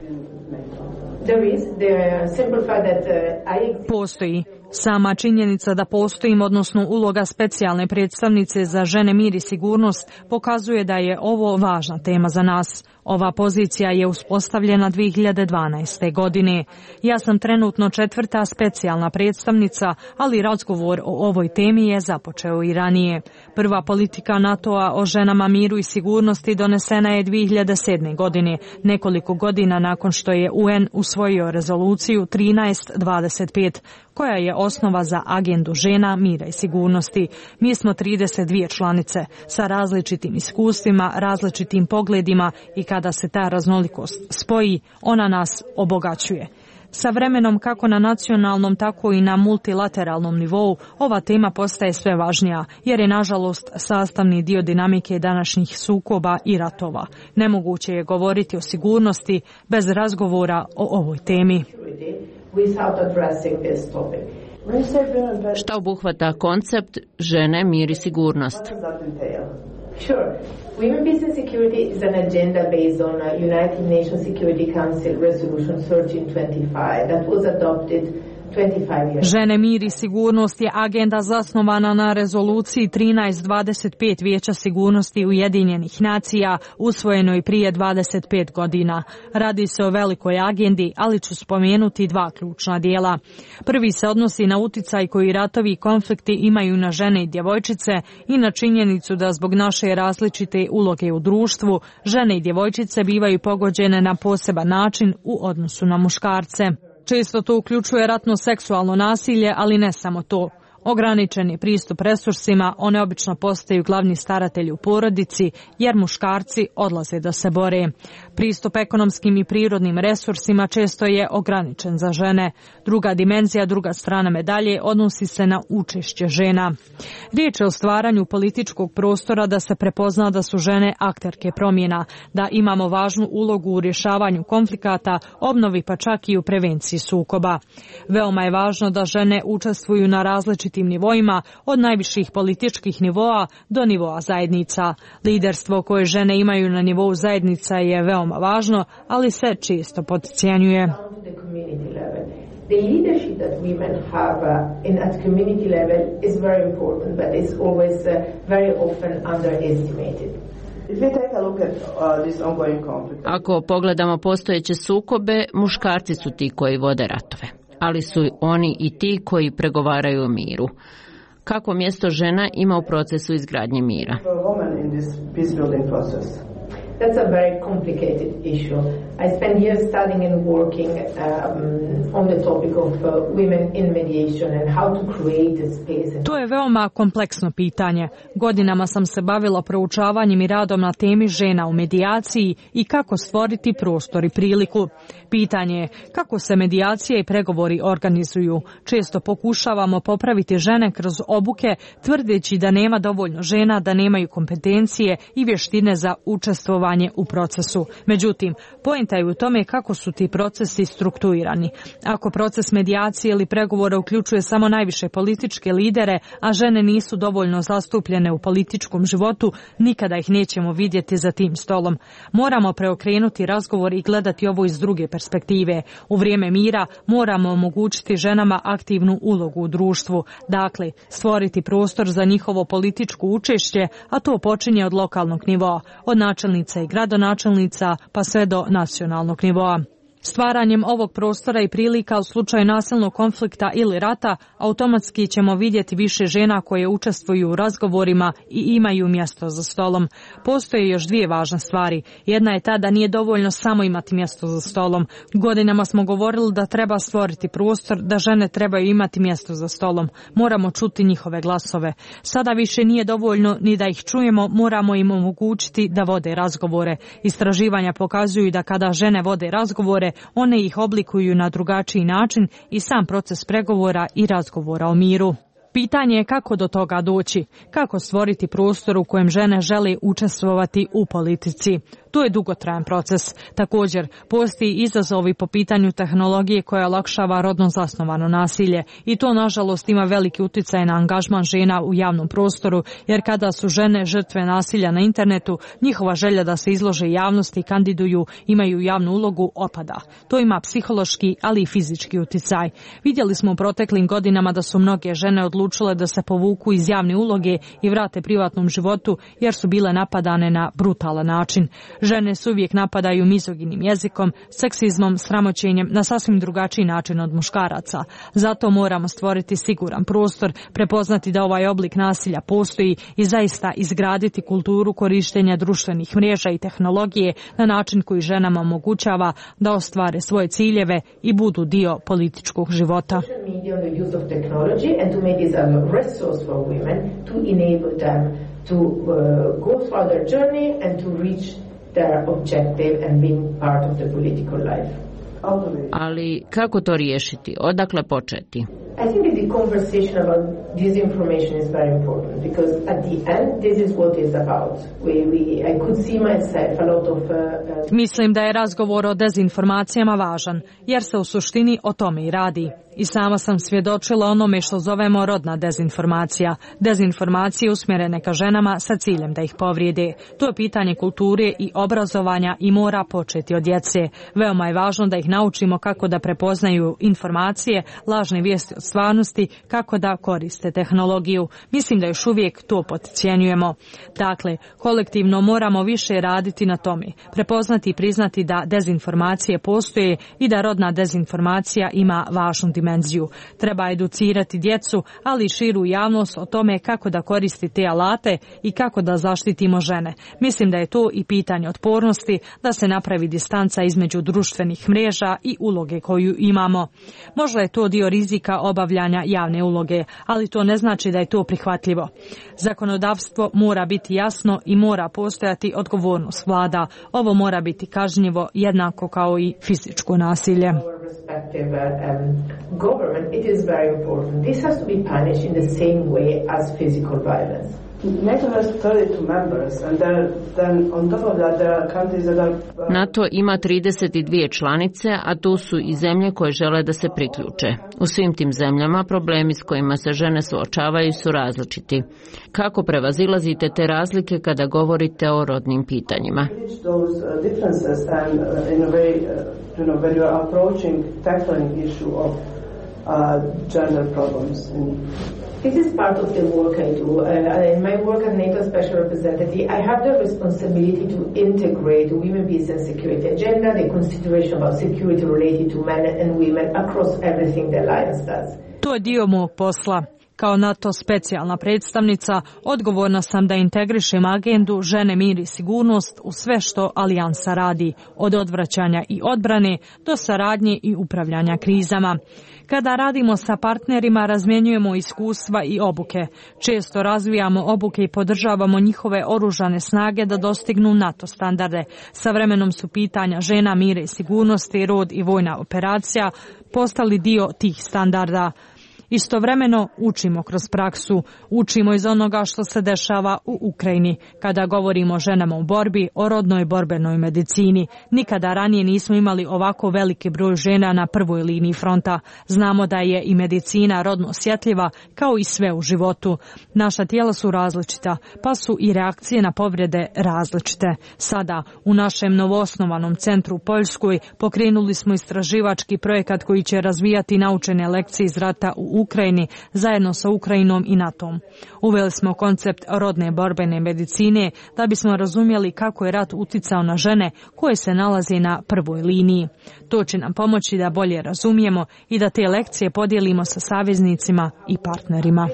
Postoji. Sama činjenica da postojim, odnosno uloga specijalne predstavnice za žene, mir i sigurnost, pokazuje da je ovo važna tema za nas. Ova pozicija je uspostavljena 2012. godine. Ja sam trenutno 4. specijalna predstavnica, ali razgovor o ovoj temi je započeo i ranije. Prva politika NATO-a o ženama, miru i sigurnosti donesena je 2007. godine, nekoliko godina nakon što je UN usvojio rezoluciju 1325, koja je osnova za agendu žena, mira i sigurnosti. Mi smo 32 članice sa različitim iskustvima, različitim pogledima i kada se ta raznolikost spoji, ona nas obogaćuje. Sa vremenom, kako na nacionalnom, tako i na multilateralnom nivou, ova tema postaje sve važnija, jer je, nažalost, sastavni dio dinamike današnjih sukoba i ratova. Nemoguće je govoriti o sigurnosti bez razgovora o ovoj temi. Šta obuhvata koncept žene, mir i sigurnost? Sure. Women, peace and security is an agenda based on United Nations Security Council Resolution 1325 that was adopted 25 years. Žene, mir i sigurnost je agenda zasnovana na rezoluciji 1325 Vijeća sigurnosti Ujedinjenih nacija, usvojenoj prije 25 godina. Radi se o velikoj agendi, ali ću spomenuti dva ključna dijela. Prvi se odnosi na uticaj koji ratovi i konflikti imaju na žene i djevojčice i na činjenicu da zbog naše različite uloge u društvu, žene i djevojčice bivaju pogođene na poseban način u odnosu na muškarce. Često to uključuje ratno seksualno nasilje, ali ne samo to. Ograničeni pristup resursima, one obično postaju glavni staratelji u porodici, jer muškarci odlaze da se bore. Pristup ekonomskim i prirodnim resursima često je ograničen za žene. Druga dimenzija, druga strana medalje, odnosi se na učešće žena. Riječ je o stvaranju političkog prostora da se prepozna da su žene akterke promjena, da imamo važnu ulogu u rješavanju konflikata, obnovi pa čak i u prevenciji sukoba. Veoma je važno da žene učestvuju na različitim nivoima, od najviših političkih nivoa do nivoa zajednica. Liderstvo koje žene imaju na nivou zajednica je veoma važno, ali se često podcijenjuje. The leadership that women have at community level is very important, but it's always very often underestimated. Ako pogledamo postojeće sukobe, muškarci su ti koji vode ratove, ali su oni i ti koji pregovaraju o miru. Kako mjesto žena ima u procesu izgradnje mira? That's a very complicated issue. I spent years studying and working on the topic of women in mediation and how to create a space. To je veoma kompleksno pitanje. Godinama sam se bavila proučavanjem i radom na temi žena u medijaciji i kako stvoriti prostor i priliku. Pitanje je kako se medijacija i pregovori organizuju. Često pokušavamo popraviti žene kroz obuke, tvrdeći da nema dovoljno žena, da nemaju kompetencije i vještine za učestvovanje u procesu. Međutim, poenta je u tome kako su ti procesi strukturirani. Ako proces medijacije ili pregovora uključuje samo najviše političke lidere, a žene nisu dovoljno zastupljene u političkom životu, nikada ih nećemo vidjeti za tim stolom. Moramo preokrenuti razgovor i gledati ovo iz druge perspektive. U vrijeme mira moramo omogućiti ženama aktivnu ulogu u društvu. Dakle, stvoriti prostor za njihovo političko učešće, a to počinje od lokalnog nivoa, od načelnice i gradonačelnica pa sve do nacionalnog nivoa. Stvaranjem ovog prostora i prilika u slučaju nasilnog konflikta ili rata, automatski ćemo vidjeti više žena koje učestvuju u razgovorima i imaju mjesto za stolom. Postoje još dvije važne stvari. Jedna je ta da nije dovoljno samo imati mjesto za stolom. Godinama smo govorili da treba stvoriti prostor, da žene trebaju imati mjesto za stolom. Moramo čuti njihove glasove. Sada više nije dovoljno ni da ih čujemo, moramo im omogućiti da vode razgovore. Istraživanja pokazuju da kada žene vode razgovore, one ih oblikuju na drugačiji način i sam proces pregovora i razgovora o miru. Pitanje je kako do toga doći, kako stvoriti prostor u kojem žene žele učestvovati u politici. To je dugotrajan proces. Također, postoji izazovi po pitanju tehnologije koja olakšava rodno zasnovano nasilje i to nažalost ima veliki utjecaj na angažman žena u javnom prostoru, jer kada su žene žrtve nasilja na internetu, njihova želja da se izlože javnosti i kandiduju, imaju javnu ulogu, opada. To ima psihološki, ali i fizički utjecaj. Vidjeli smo u proteklim godinama da su mnoge žene odlučile da se povuku iz javne uloge i vrate privatnom životu jer su bile napadane na brutalan način. Žene se uvijek napadaju mizoginim jezikom, seksizmom, sramoćenjem na sasvim drugačiji način od muškaraca. Zato moramo stvoriti siguran prostor, prepoznati da ovaj oblik nasilja postoji i zaista izgraditi kulturu korištenja društvenih mreža i tehnologije na način koji ženama omogućava da ostvare svoje ciljeve i budu dio političkog života. Ali kako to riješiti? Odakle početi? I think that the conversation about disinformation is very important because at the end this is what it's about. I could see myself a lot of Mislim da je razgovor o dezinformacijama važan, jer se u suštini o tome i radi. I sama sam svjedočila onome što zovemo rodna dezinformacija. Dezinformacije usmjerene ka ženama sa ciljem da ih povrijede. To je pitanje kulture i obrazovanja i mora početi od djece. Veoma je važno da ih naučimo kako da prepoznaju informacije, lažne vijesti od stvarnosti, kako da koriste tehnologiju. Mislim da još uvijek to potcijenjujemo. Dakle, kolektivno moramo više raditi na tome. Prepoznati i priznati da dezinformacije postoje i da rodna dezinformacija ima važnu dimenziju. Treba educirati djecu, ali i širu javnost o tome kako da koristi te alate i kako da zaštitimo žene. Mislim da je to i pitanje otpornosti, da se napravi distanca između društvenih mreža i uloge koju imamo. Možda je to dio rizika obavljanja javne uloge, ali to ne znači da je to prihvatljivo. Zakonodavstvo mora biti jasno i mora postojati odgovornost vlada. Ovo mora biti kažnjivo jednako kao i fizičko nasilje. Government, it is very important. This has to be punished in the same way as physical violence. NATO has 32 members and then on top of that there are countries that are NATO ima 32 članice, a tu su i zemlje koje žele da se priključe. U svim tim zemljama problemi s kojima se žene suočavaju su različiti. Kako prevazilazite te razlike kada govorite o rodnim pitanjima? Gender problems. This is part of the work I do. In my work as NATO Special Representative, I have the responsibility to integrate the women, peace and security agenda, the consideration about security related to men and women across everything the alliance does. To je dio mog posla. Kao NATO specijalna predstavnica, odgovorna sam da integrišem agendu žene, mir i sigurnost u sve što alijansa radi, od odvraćanja i odbrane do saradnje i upravljanja krizama. Kada radimo sa partnerima, razmjenjujemo iskustva i obuke. Često razvijamo obuke i podržavamo njihove oružane snage da dostignu NATO standarde. Sa vremenom su pitanja žena, mira i sigurnosti, rod i vojna operacija postali dio tih standarda. Istovremeno učimo kroz praksu, učimo iz onoga što se dešava u Ukrajini. Kada govorimo o ženama u borbi, o rodnoj borbenoj medicini, nikada ranije nismo imali ovako veliki broj žena na prvoj liniji fronta. Znamo da je i medicina rodno osjetljiva kao i sve u životu. Naša tijela su različita, pa su i reakcije na povrede različite. Sada, u našem novoosnovanom centru u Poljskoj, pokrenuli smo istraživački projekat koji će razvijati naučene lekcije iz rata u Ukrajini zajedno sa Ukrajinom i NATO-om. Uveli smo koncept rodne borbene medicine da bismo razumjeli kako je rat uticao na žene koje se nalaze na prvoj liniji. To će nam pomoći da bolje razumijemo i da te lekcije podijelimo sa saveznicima i partnerima.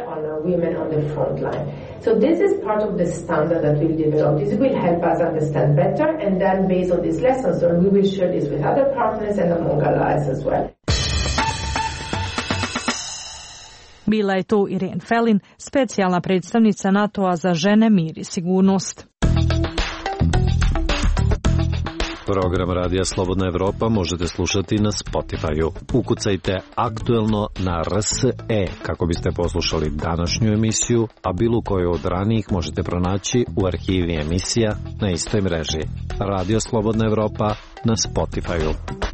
So this is part of the standard that we'll develop. This will help us understand better, and then based on these lessons, we will share this with other partners and among allies as well. Bila je tu Irene Felin, specijalna predstavnica NATO-a za žene, mir i sigurnost. Program Radija Slobodna Evropa možete slušati na Spotify-u. Ukucajte aktuelno na RSE kako biste poslušali današnju emisiju, a bilo koju od ranijih možete pronaći u arhivi emisija na istoj mreži. Radio Slobodna Evropa na Spotify-u.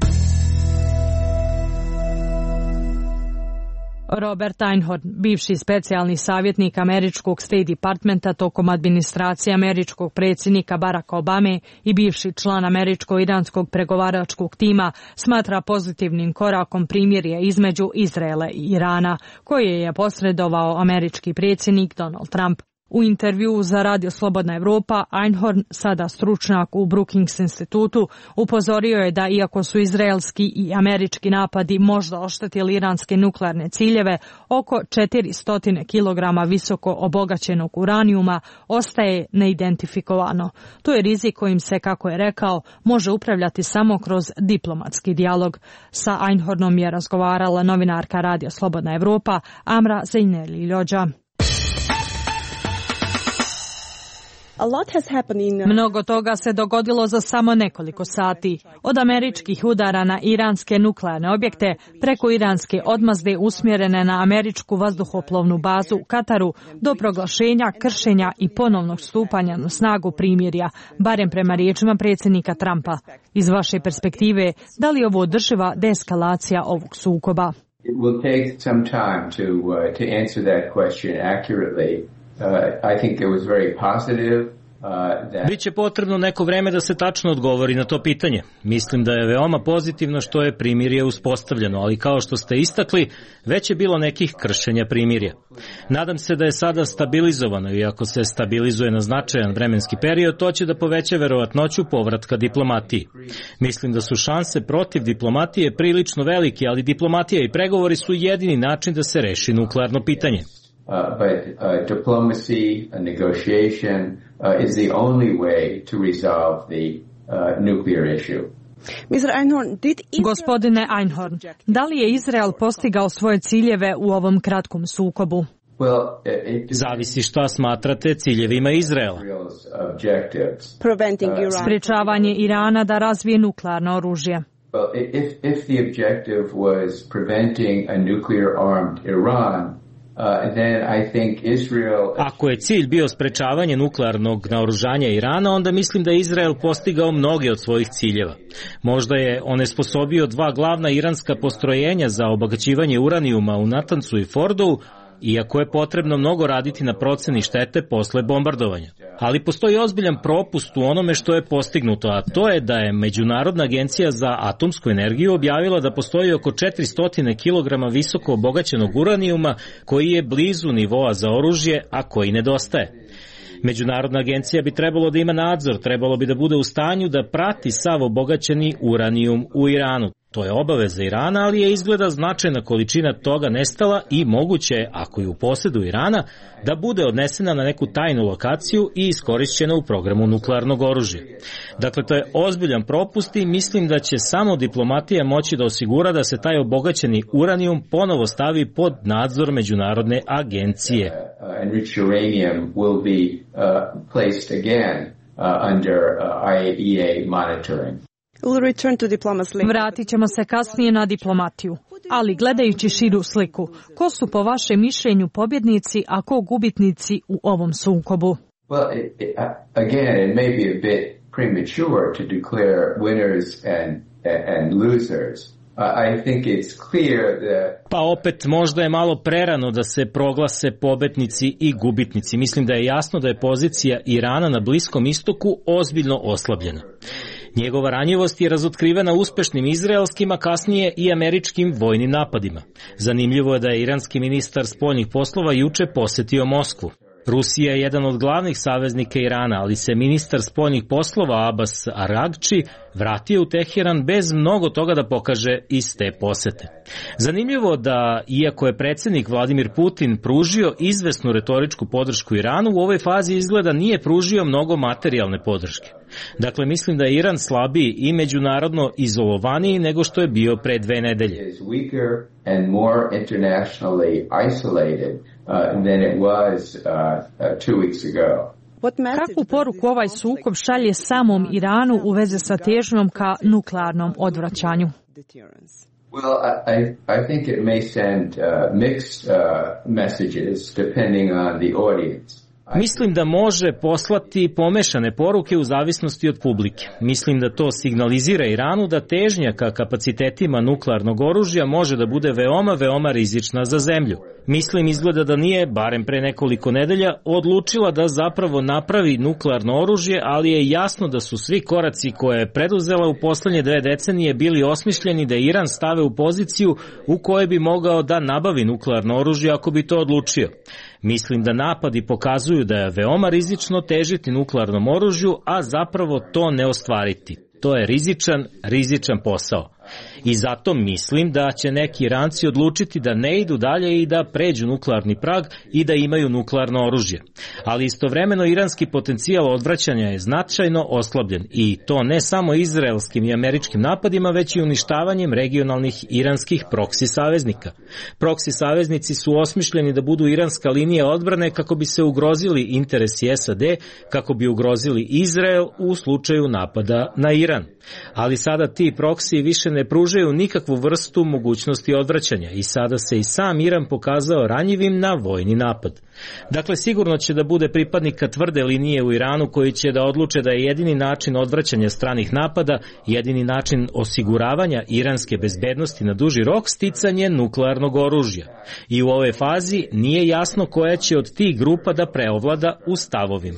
Robert Einhorn, bivši specijalni savjetnik američkog State Departmenta tokom administracije američkog predsjednika Baracka Obame i bivši član američko-iranskog pregovaračkog tima, smatra pozitivnim korakom primirje između Izraela i Irana, koje je posredovao američki predsjednik Donald Trump. U intervjuu za Radio Slobodna Evropa, Einhorn, sada stručnjak u Brookings institutu, upozorio je da iako su izraelski i američki napadi možda oštetili iranske nuklearne ciljeve, oko 400 kg visoko obogaćenog uranijuma ostaje neidentifikovano. To je rizik kojim se, kako je rekao, može upravljati samo kroz diplomatski dijalog. Sa Einhornom je razgovarala novinarka Radio Slobodna Evropa Amra Zeineli-Ljođa. Mnogo toga se dogodilo za samo nekoliko sati. Od američkih udara na iranske nuklearne objekte, preko iranske odmazde usmjerene na američku vazduhoplovnu bazu u Kataru, do proglašenja, kršenja i ponovnog stupanja na snagu primirja, barem prema riječima predsjednika Trumpa. Iz vaše perspektive, da li je ovo održiva deeskalacija ovog sukoba? It will take some time to answer that question accurately. I think it was very positive. Biće potrebno neko vreme da se tačno odgovori na to pitanje. Mislim da je veoma pozitivno što je primirje uspostavljeno, ali kao što ste istakli, već je bilo nekih kršenja primirja. Nadam se da je sada stabilizovano i ako se stabilizuje na značajan vremenski period, to će da poveća verovatnoću povratka diplomatiji. Mislim da su šanse protiv diplomatije prilično velike, ali diplomatija i pregovori su jedini način da se reši nuklearno pitanje. But diplomacy, negotiation is the only way to resolve the nuclear issue. Gospodine Einhorn, da li je Izrael postigao svoje ciljeve u ovom kratkom sukobu? Zavisi šta smatrate ciljevima Izraela. Sprečavanje Irana da razvije nuklearno oružje. If the objective was preventing a nuclear-armed Iran, Ako je cilj bio sprečavanje nuklearnog naoružanja Irana, onda mislim da je Izrael postigao mnoge od svojih ciljeva. Možda je onesposobio dva glavna iranska postrojenja za obogaćivanje uranijuma u Natancu i Fordovu, iako je potrebno mnogo raditi na proceni štete posle bombardovanja. Ali postoji ozbiljan propust u onome što je postignuto, a to je da je Međunarodna agencija za atomsku energiju objavila da postoji oko 400 kg visoko obogaćenog uranijuma koji je blizu nivoa za oružje, a koji nedostaje. Međunarodna agencija bi trebalo da ima nadzor, trebalo bi da bude u stanju da prati sav obogaćeni uranijum u Iranu. To je obaveza Irana, ali je izgleda značajna količina toga nestala i moguće je, ako je u posedu Irana, da bude odnesena na neku tajnu lokaciju i iskorišćena u programu nuklearnog oružja. Dakle, to je ozbiljan propust i mislim da će samo diplomatija moći da osigura da se taj obogaćeni uranijum ponovo stavi pod nadzor Međunarodne agencije. Enriched uranium will be placed again under IAEA monitoring. Vratit ćemo se kasnije na diplomatiju, ali gledajući širu sliku, ko su po vašem mišljenju pobjednici, a ko gubitnici u ovom sukobu? Well, again, it may be a bit premature to declare winners and losers. I think it's clear that... Pa opet možda je malo prerano da se proglase pobednici i gubitnici. Mislim da je jasno da je pozicija Irana na Bliskom istoku ozbiljno oslabljena. Njegova ranjivost je razotkrivena uspešnim izraelskim, a kasnije i američkim vojnim napadima. Zanimljivo je da je iranski ministar spoljnih poslova juče posetio Moskvu. Rusija je jedan od glavnih saveznika Irana, ali se ministar spoljnih poslova Abbas Aragči vratio u Teheran bez mnogo toga da pokaže iz te posete. Zanimljivo da, iako je predsjednik Vladimir Putin pružio izvesnu retoričku podršku Iranu, u ovoj fazi izgleda nije pružio mnogo materijalne podrške. Dakle, mislim da je Iran slabiji i međunarodno izolovaniji nego što je bio pre 2 nedelje. Than it was 2 weeks ago. Kakvu poruku ovaj sukob šalje samom Iranu u vezi sa težnjom ka nuklearnom odvraćanju? Well, I think it may send mixed messages depending on the audience. Mislim da može poslati pomešane poruke u zavisnosti od publike. Mislim da to signalizira Iranu da težnja ka kapacitetima nuklearnog oružja može da bude veoma rizična za zemlju. Mislim izgleda da nije, barem pre nekoliko nedelja, odlučila da zapravo napravi nuklearno oružje, ali je jasno da su svi koraci koje je preduzela u poslednje 2 decenije bili osmišljeni da Iran stave u poziciju u kojoj bi mogao da nabavi nuklearno oružje ako bi to odlučio. Mislim da napadi pokazuju da je veoma rizično težiti nuklearnom oružju, a zapravo to ne ostvariti. To je rizičan posao. I zato mislim da će neki Iranci odlučiti da ne idu dalje i da pređu nuklearni prag i da imaju nuklearno oružje. Ali istovremeno iranski potencijal odvraćanja je značajno oslabljen i to ne samo izraelskim i američkim napadima, već i uništavanjem regionalnih iranskih proksi saveznika. Proksi saveznici su osmišljeni da budu iranska linija odbrane kako bi se ugrozili interesi SAD, kako bi ugrozili Izrael u slučaju napada na Iran. Ali sada ti proksi više ne pružaju nikakvu vrstu mogućnosti odvraćanja i sada se i sam Iran pokazao ranjivim na vojni napad. Dakle, sigurno će da bude pripadnika tvrde linije u Iranu koji će da odluče da je jedini način odvraćanja stranih napada, jedini način osiguravanja iranske bezbednosti na duži rok sticanje nuklearnog oružja. I u ovoj fazi nije jasno koja će od tih grupa da preovlada u stavovima.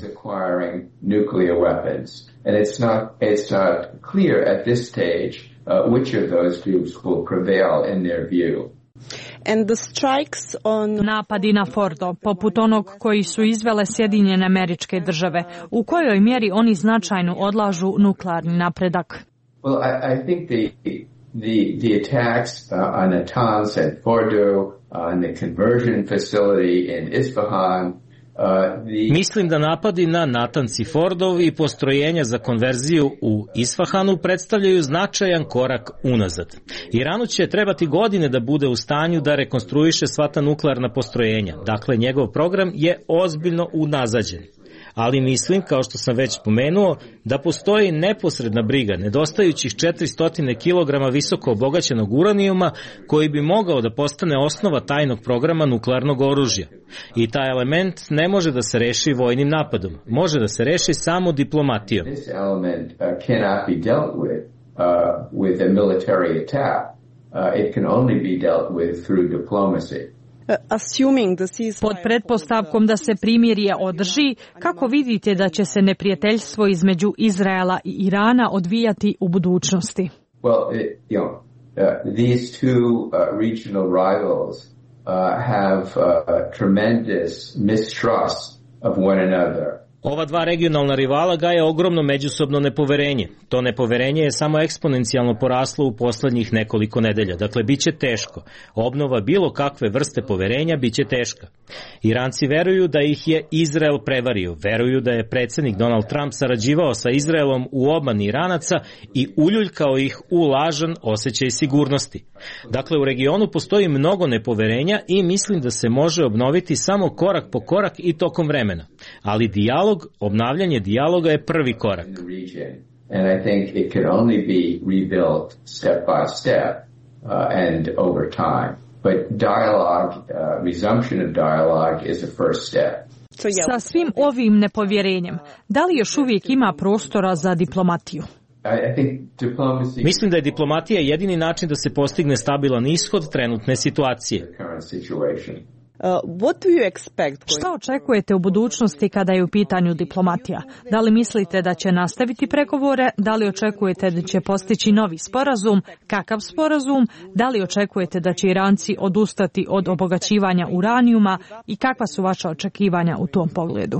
And it's not clear at this stage which of those groups will prevail in their view. And the strikes on... Napadi na Fordo, poput onog koji su izvele Sjedinjene Američke Države, u kojoj mjeri oni značajno odlažu nuklearni napredak? Well, I think the attacks on Natanz and Fordo, on the conversion facility in Isfahan, Mislim da napadi na Natanz i Fordov i postrojenja za konverziju u Isfahanu predstavljaju značajan korak unazad. Iranu će trebati godine da bude u stanju da rekonstruiše sva ta nuklearna postrojenja. Dakle, njegov program je ozbiljno unazađen. Ali mislim, kao što sam već spomenuo, da postoji neposredna briga nedostajućih 400 kg visoko obogaćenog uranijuma koji bi mogao da postane osnova tajnog programa nuklearnog oružja. I taj element ne može da se reši vojnim napadom, može da se reši samo diplomatijom. This element cannot be dealt with a military attack. It can only be dealt with through diplomacy. Pod pretpostavkom da se primirje održi, kako vidite da će se neprijateljstvo između Izraela i Irana odvijati u budućnosti? Well, these two regional rivals have tremendous mistrust of one another. Ova dva regionalna rivala gaje ogromno međusobno nepoverenje. To nepoverenje je samo eksponencijalno poraslo u poslednjih nekoliko nedelja. Dakle, bit će teško. Obnova bilo kakve vrste poverenja bit će teška. Iranci veruju da ih je Izrael prevario. Veruju da je predsjednik Donald Trump sarađivao sa Izraelom u obmani Iranaca i uljuljkao ih u lažan osjećaj sigurnosti. Dakle, u regionu postoji mnogo nepoverenja i mislim da se može obnoviti samo korak po korak i tokom vremena. Ali obnavljanje dijaloga je prvi korak. And I think it can only be rebuilt step by step and over time. But dialogue, resumption of dialogue is a first step. Sa svim ovim nepovjerenjem, da li još uvijek ima prostora za diplomatiju? Mislim da je diplomatija jedini način da se postigne stabilan ishod trenutne situacije. Šta očekujete u budućnosti kada je u pitanju diplomatija? Da li mislite da će nastaviti pregovore? Da li očekujete da će postići novi sporazum? Kakav sporazum? Da li očekujete da će Iranci odustati od obogaćivanja uranijuma? I kakva su vaša očekivanja u tom pogledu?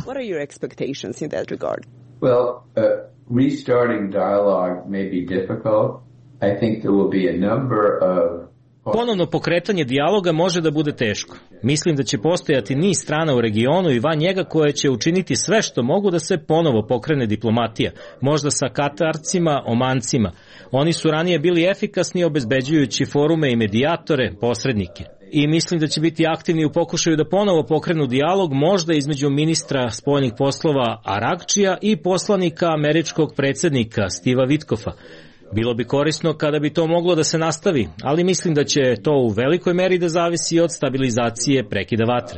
Restarting dialogue may be difficult. I think there will be a number of Ponovno pokretanje dijaloga može da bude teško. Mislim da će postojati niz strana u regionu i van njega koje će učiniti sve što mogu da se ponovo pokrene diplomatija, možda sa Katarcima, Omancima. Oni su ranije bili efikasni obezbeđujući forume i medijatore, posrednike. i mislim da će biti aktivni u pokušaju da ponovo pokrenu dijalog, možda između ministra spoljnih poslova Arakčija i poslanika američkog predsjednika Stiva Witkofa. Bilo bi korisno kada bi to moglo da se nastavi, ali mislim da će to u velikoj meri da zavisi od stabilizacije prekida vatre.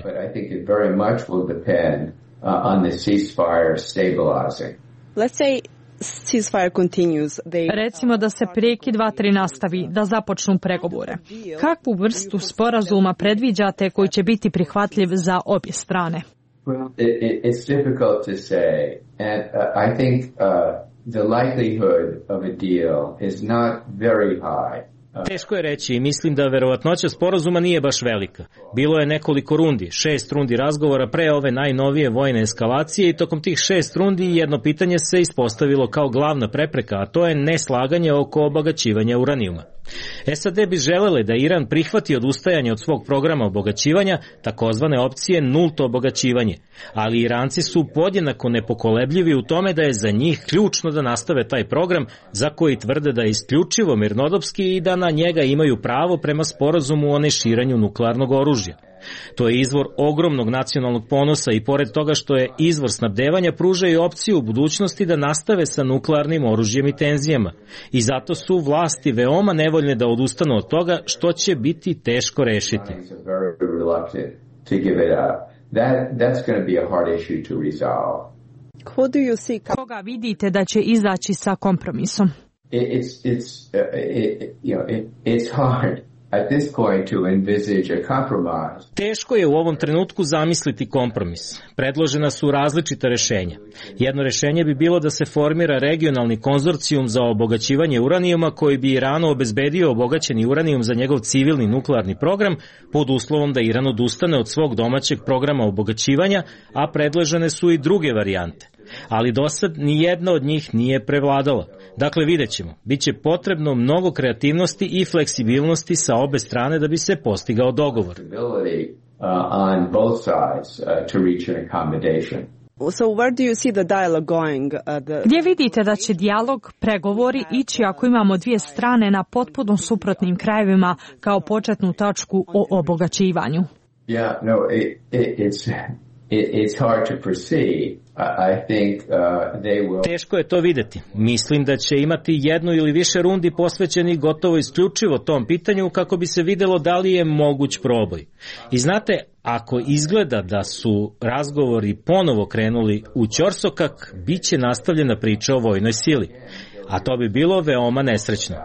Recimo da se prekid vatre nastavi, da započnu pregovore. Kakvu vrstu sporazuma predviđate koji će biti prihvatljiv za obje strane? It's difficult to say, and I think the likelihood of a deal is not very high. Teško je reći i mislim da verovatnoća sporazuma nije baš velika. Bilo je nekoliko rundi, 6 rundi razgovora pre ove najnovije vojne eskalacije i tokom tih 6 rundi jedno pitanje se ispostavilo kao glavna prepreka, a to je neslaganje oko obogaćivanja uranijuma. SAD bi želele da Iran prihvati odustajanje od svog programa obogaćivanja, takozvane opcije nulto obogaćivanje, ali Iranci su podjednako nepokolebljivi u tome da je za njih ključno da nastave taj program za koji tvrde da je isključivo mirnodopski i da na njega imaju pravo prema sporazumu o neširanju nuklearnog oružja. To je izvor ogromnog nacionalnog ponosa i pored toga što je izvor snabdevanja pruža i opciju u budućnosti da nastave sa nuklearnim oružjem i tenzijama. I zato su vlasti veoma nevoljne da odustanu od toga, što će biti teško rešiti. Koga vidite da će izaći sa kompromisom? It's hard. At this point to envisage a compromise. Teško je u ovom trenutku zamisliti kompromis. Predložena su različita rešenja. Jedno rešenje bi bilo da se formira regionalni konzorcijum za obogaćivanje uranijuma koji bi Iranu obezbedio obogaćeni uranijum za njegov civilni nuklearni program pod uslovom da Iran odustane od svog domaćeg programa obogaćivanja, a predložene su i druge varijante. Ali do sad ni jedna od njih nije prevladala. Dakle, vidjet ćemo. Biće potrebno mnogo kreativnosti i fleksibilnosti sa obe strane da bi se postigao dogovor. Gdje vidite da će dijalog, pregovori ići ako imamo dvije strane na potpuno suprotnim krajevima kao početnu tačku o obogaćivanju? It's hard to foresee. I think they will. Teško je to videti. Mislim da će imati jednu ili više rundi posvećeni gotovo isključivo tom pitanju kako bi se videlo da li je moguć proboj. I znate, ako izgleda da su razgovori ponovo krenuli u ćorsokak, bit će nastavljena priča o vojnoj sili. A to bi bilo veoma nesrećno.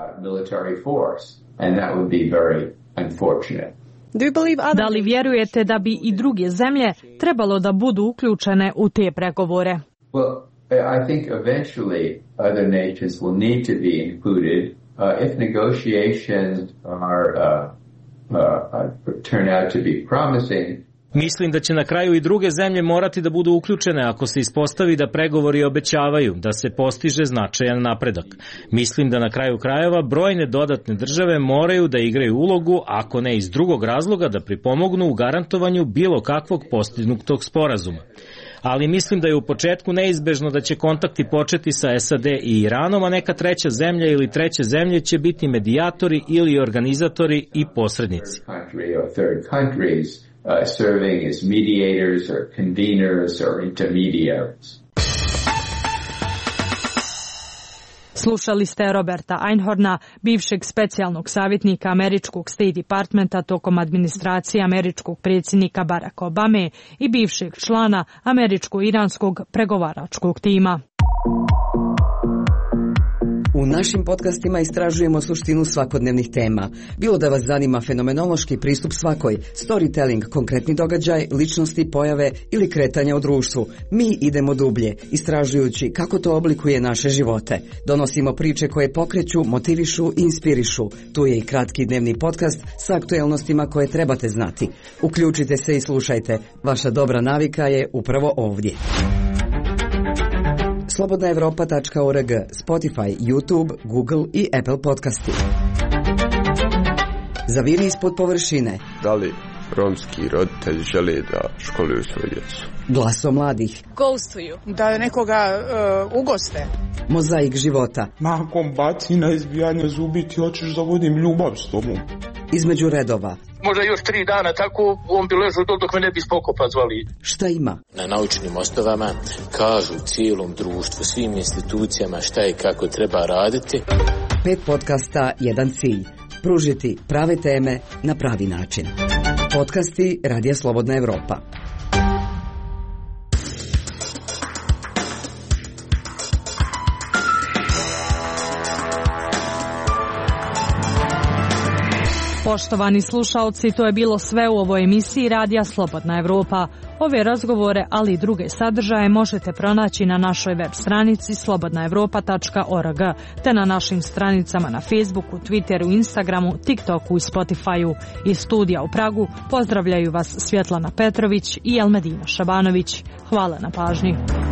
Da li vjerujete da bi i druge zemlje trebalo da budu uključene u te pregovore? Well, I think eventually other nations will need to be included if negotiations turn out to be promising. Mislim da će na kraju i druge zemlje morati da budu uključene ako se ispostavi da pregovori obećavaju, da se postiže značajan napredak. Mislim da na kraju krajeva brojne dodatne države moraju da igraju ulogu, ako ne iz drugog razloga, da pripomognu u garantovanju bilo kakvog postignutog sporazuma. Ali mislim da je u početku neizbežno da će kontakti početi sa SAD i Iranom, a neka treća zemlja ili treće zemlje će biti medijatori ili organizatori i posrednici. Serving as mediators or conveners or intermediaries. Slušali ste Roberta Einhorna, bivšeg specijalnog savjetnika američkog State Departmenta tokom administracije američkog predsjednika Baracka Obame i bivšeg člana američko-iranskog pregovaračkog tima. U našim podcastima istražujemo suštinu svakodnevnih tema. Bilo da vas zanima fenomenološki pristup svakoj, storytelling, konkretni događaj, ličnosti, pojave ili kretanja u društvu, mi idemo dublje, istražujući kako to oblikuje naše živote. Donosimo priče koje pokreću, motivišu i inspirišu. Tu je i kratki dnevni podcast sa aktuelnostima koje trebate znati. Uključite se i slušajte. Vaša dobra navika je upravo ovdje. Slobodnaevropa.org, Spotify, YouTube, Google i Apple podcasti. Zaviri ispod površine. Da li romski roditelji žele da školuju svoju djecu? Glaso mladih. Ghostuju. Da nekoga ugoste. Mozaik života. Nakon baci na izbijanje zubi ti hoćeš da vodim ljubav s tobom. Između redova. možda još 3 dana tako, on bi ležao dok me ne bi spokopa zvali. Šta ima? Na naučnim osnovama kažu cijelom društvu, svim institucijama šta i kako treba raditi. 5 podcasta, 1 cilj. Pružiti prave teme na pravi način. Podcasti Radija Slobodna Evropa. Poštovani slušalci, to je bilo sve u ovoj emisiji Radija Slobodna Evropa. Ove razgovore, ali i druge sadržaje možete pronaći na našoj web stranici slobodnaevropa.org te na našim stranicama na Facebooku, Twitteru, Instagramu, TikToku i Spotifyu. Iz studija u Pragu pozdravljaju vas Svjetlana Petrović i Elmedina Šabanović. Hvala na pažnji.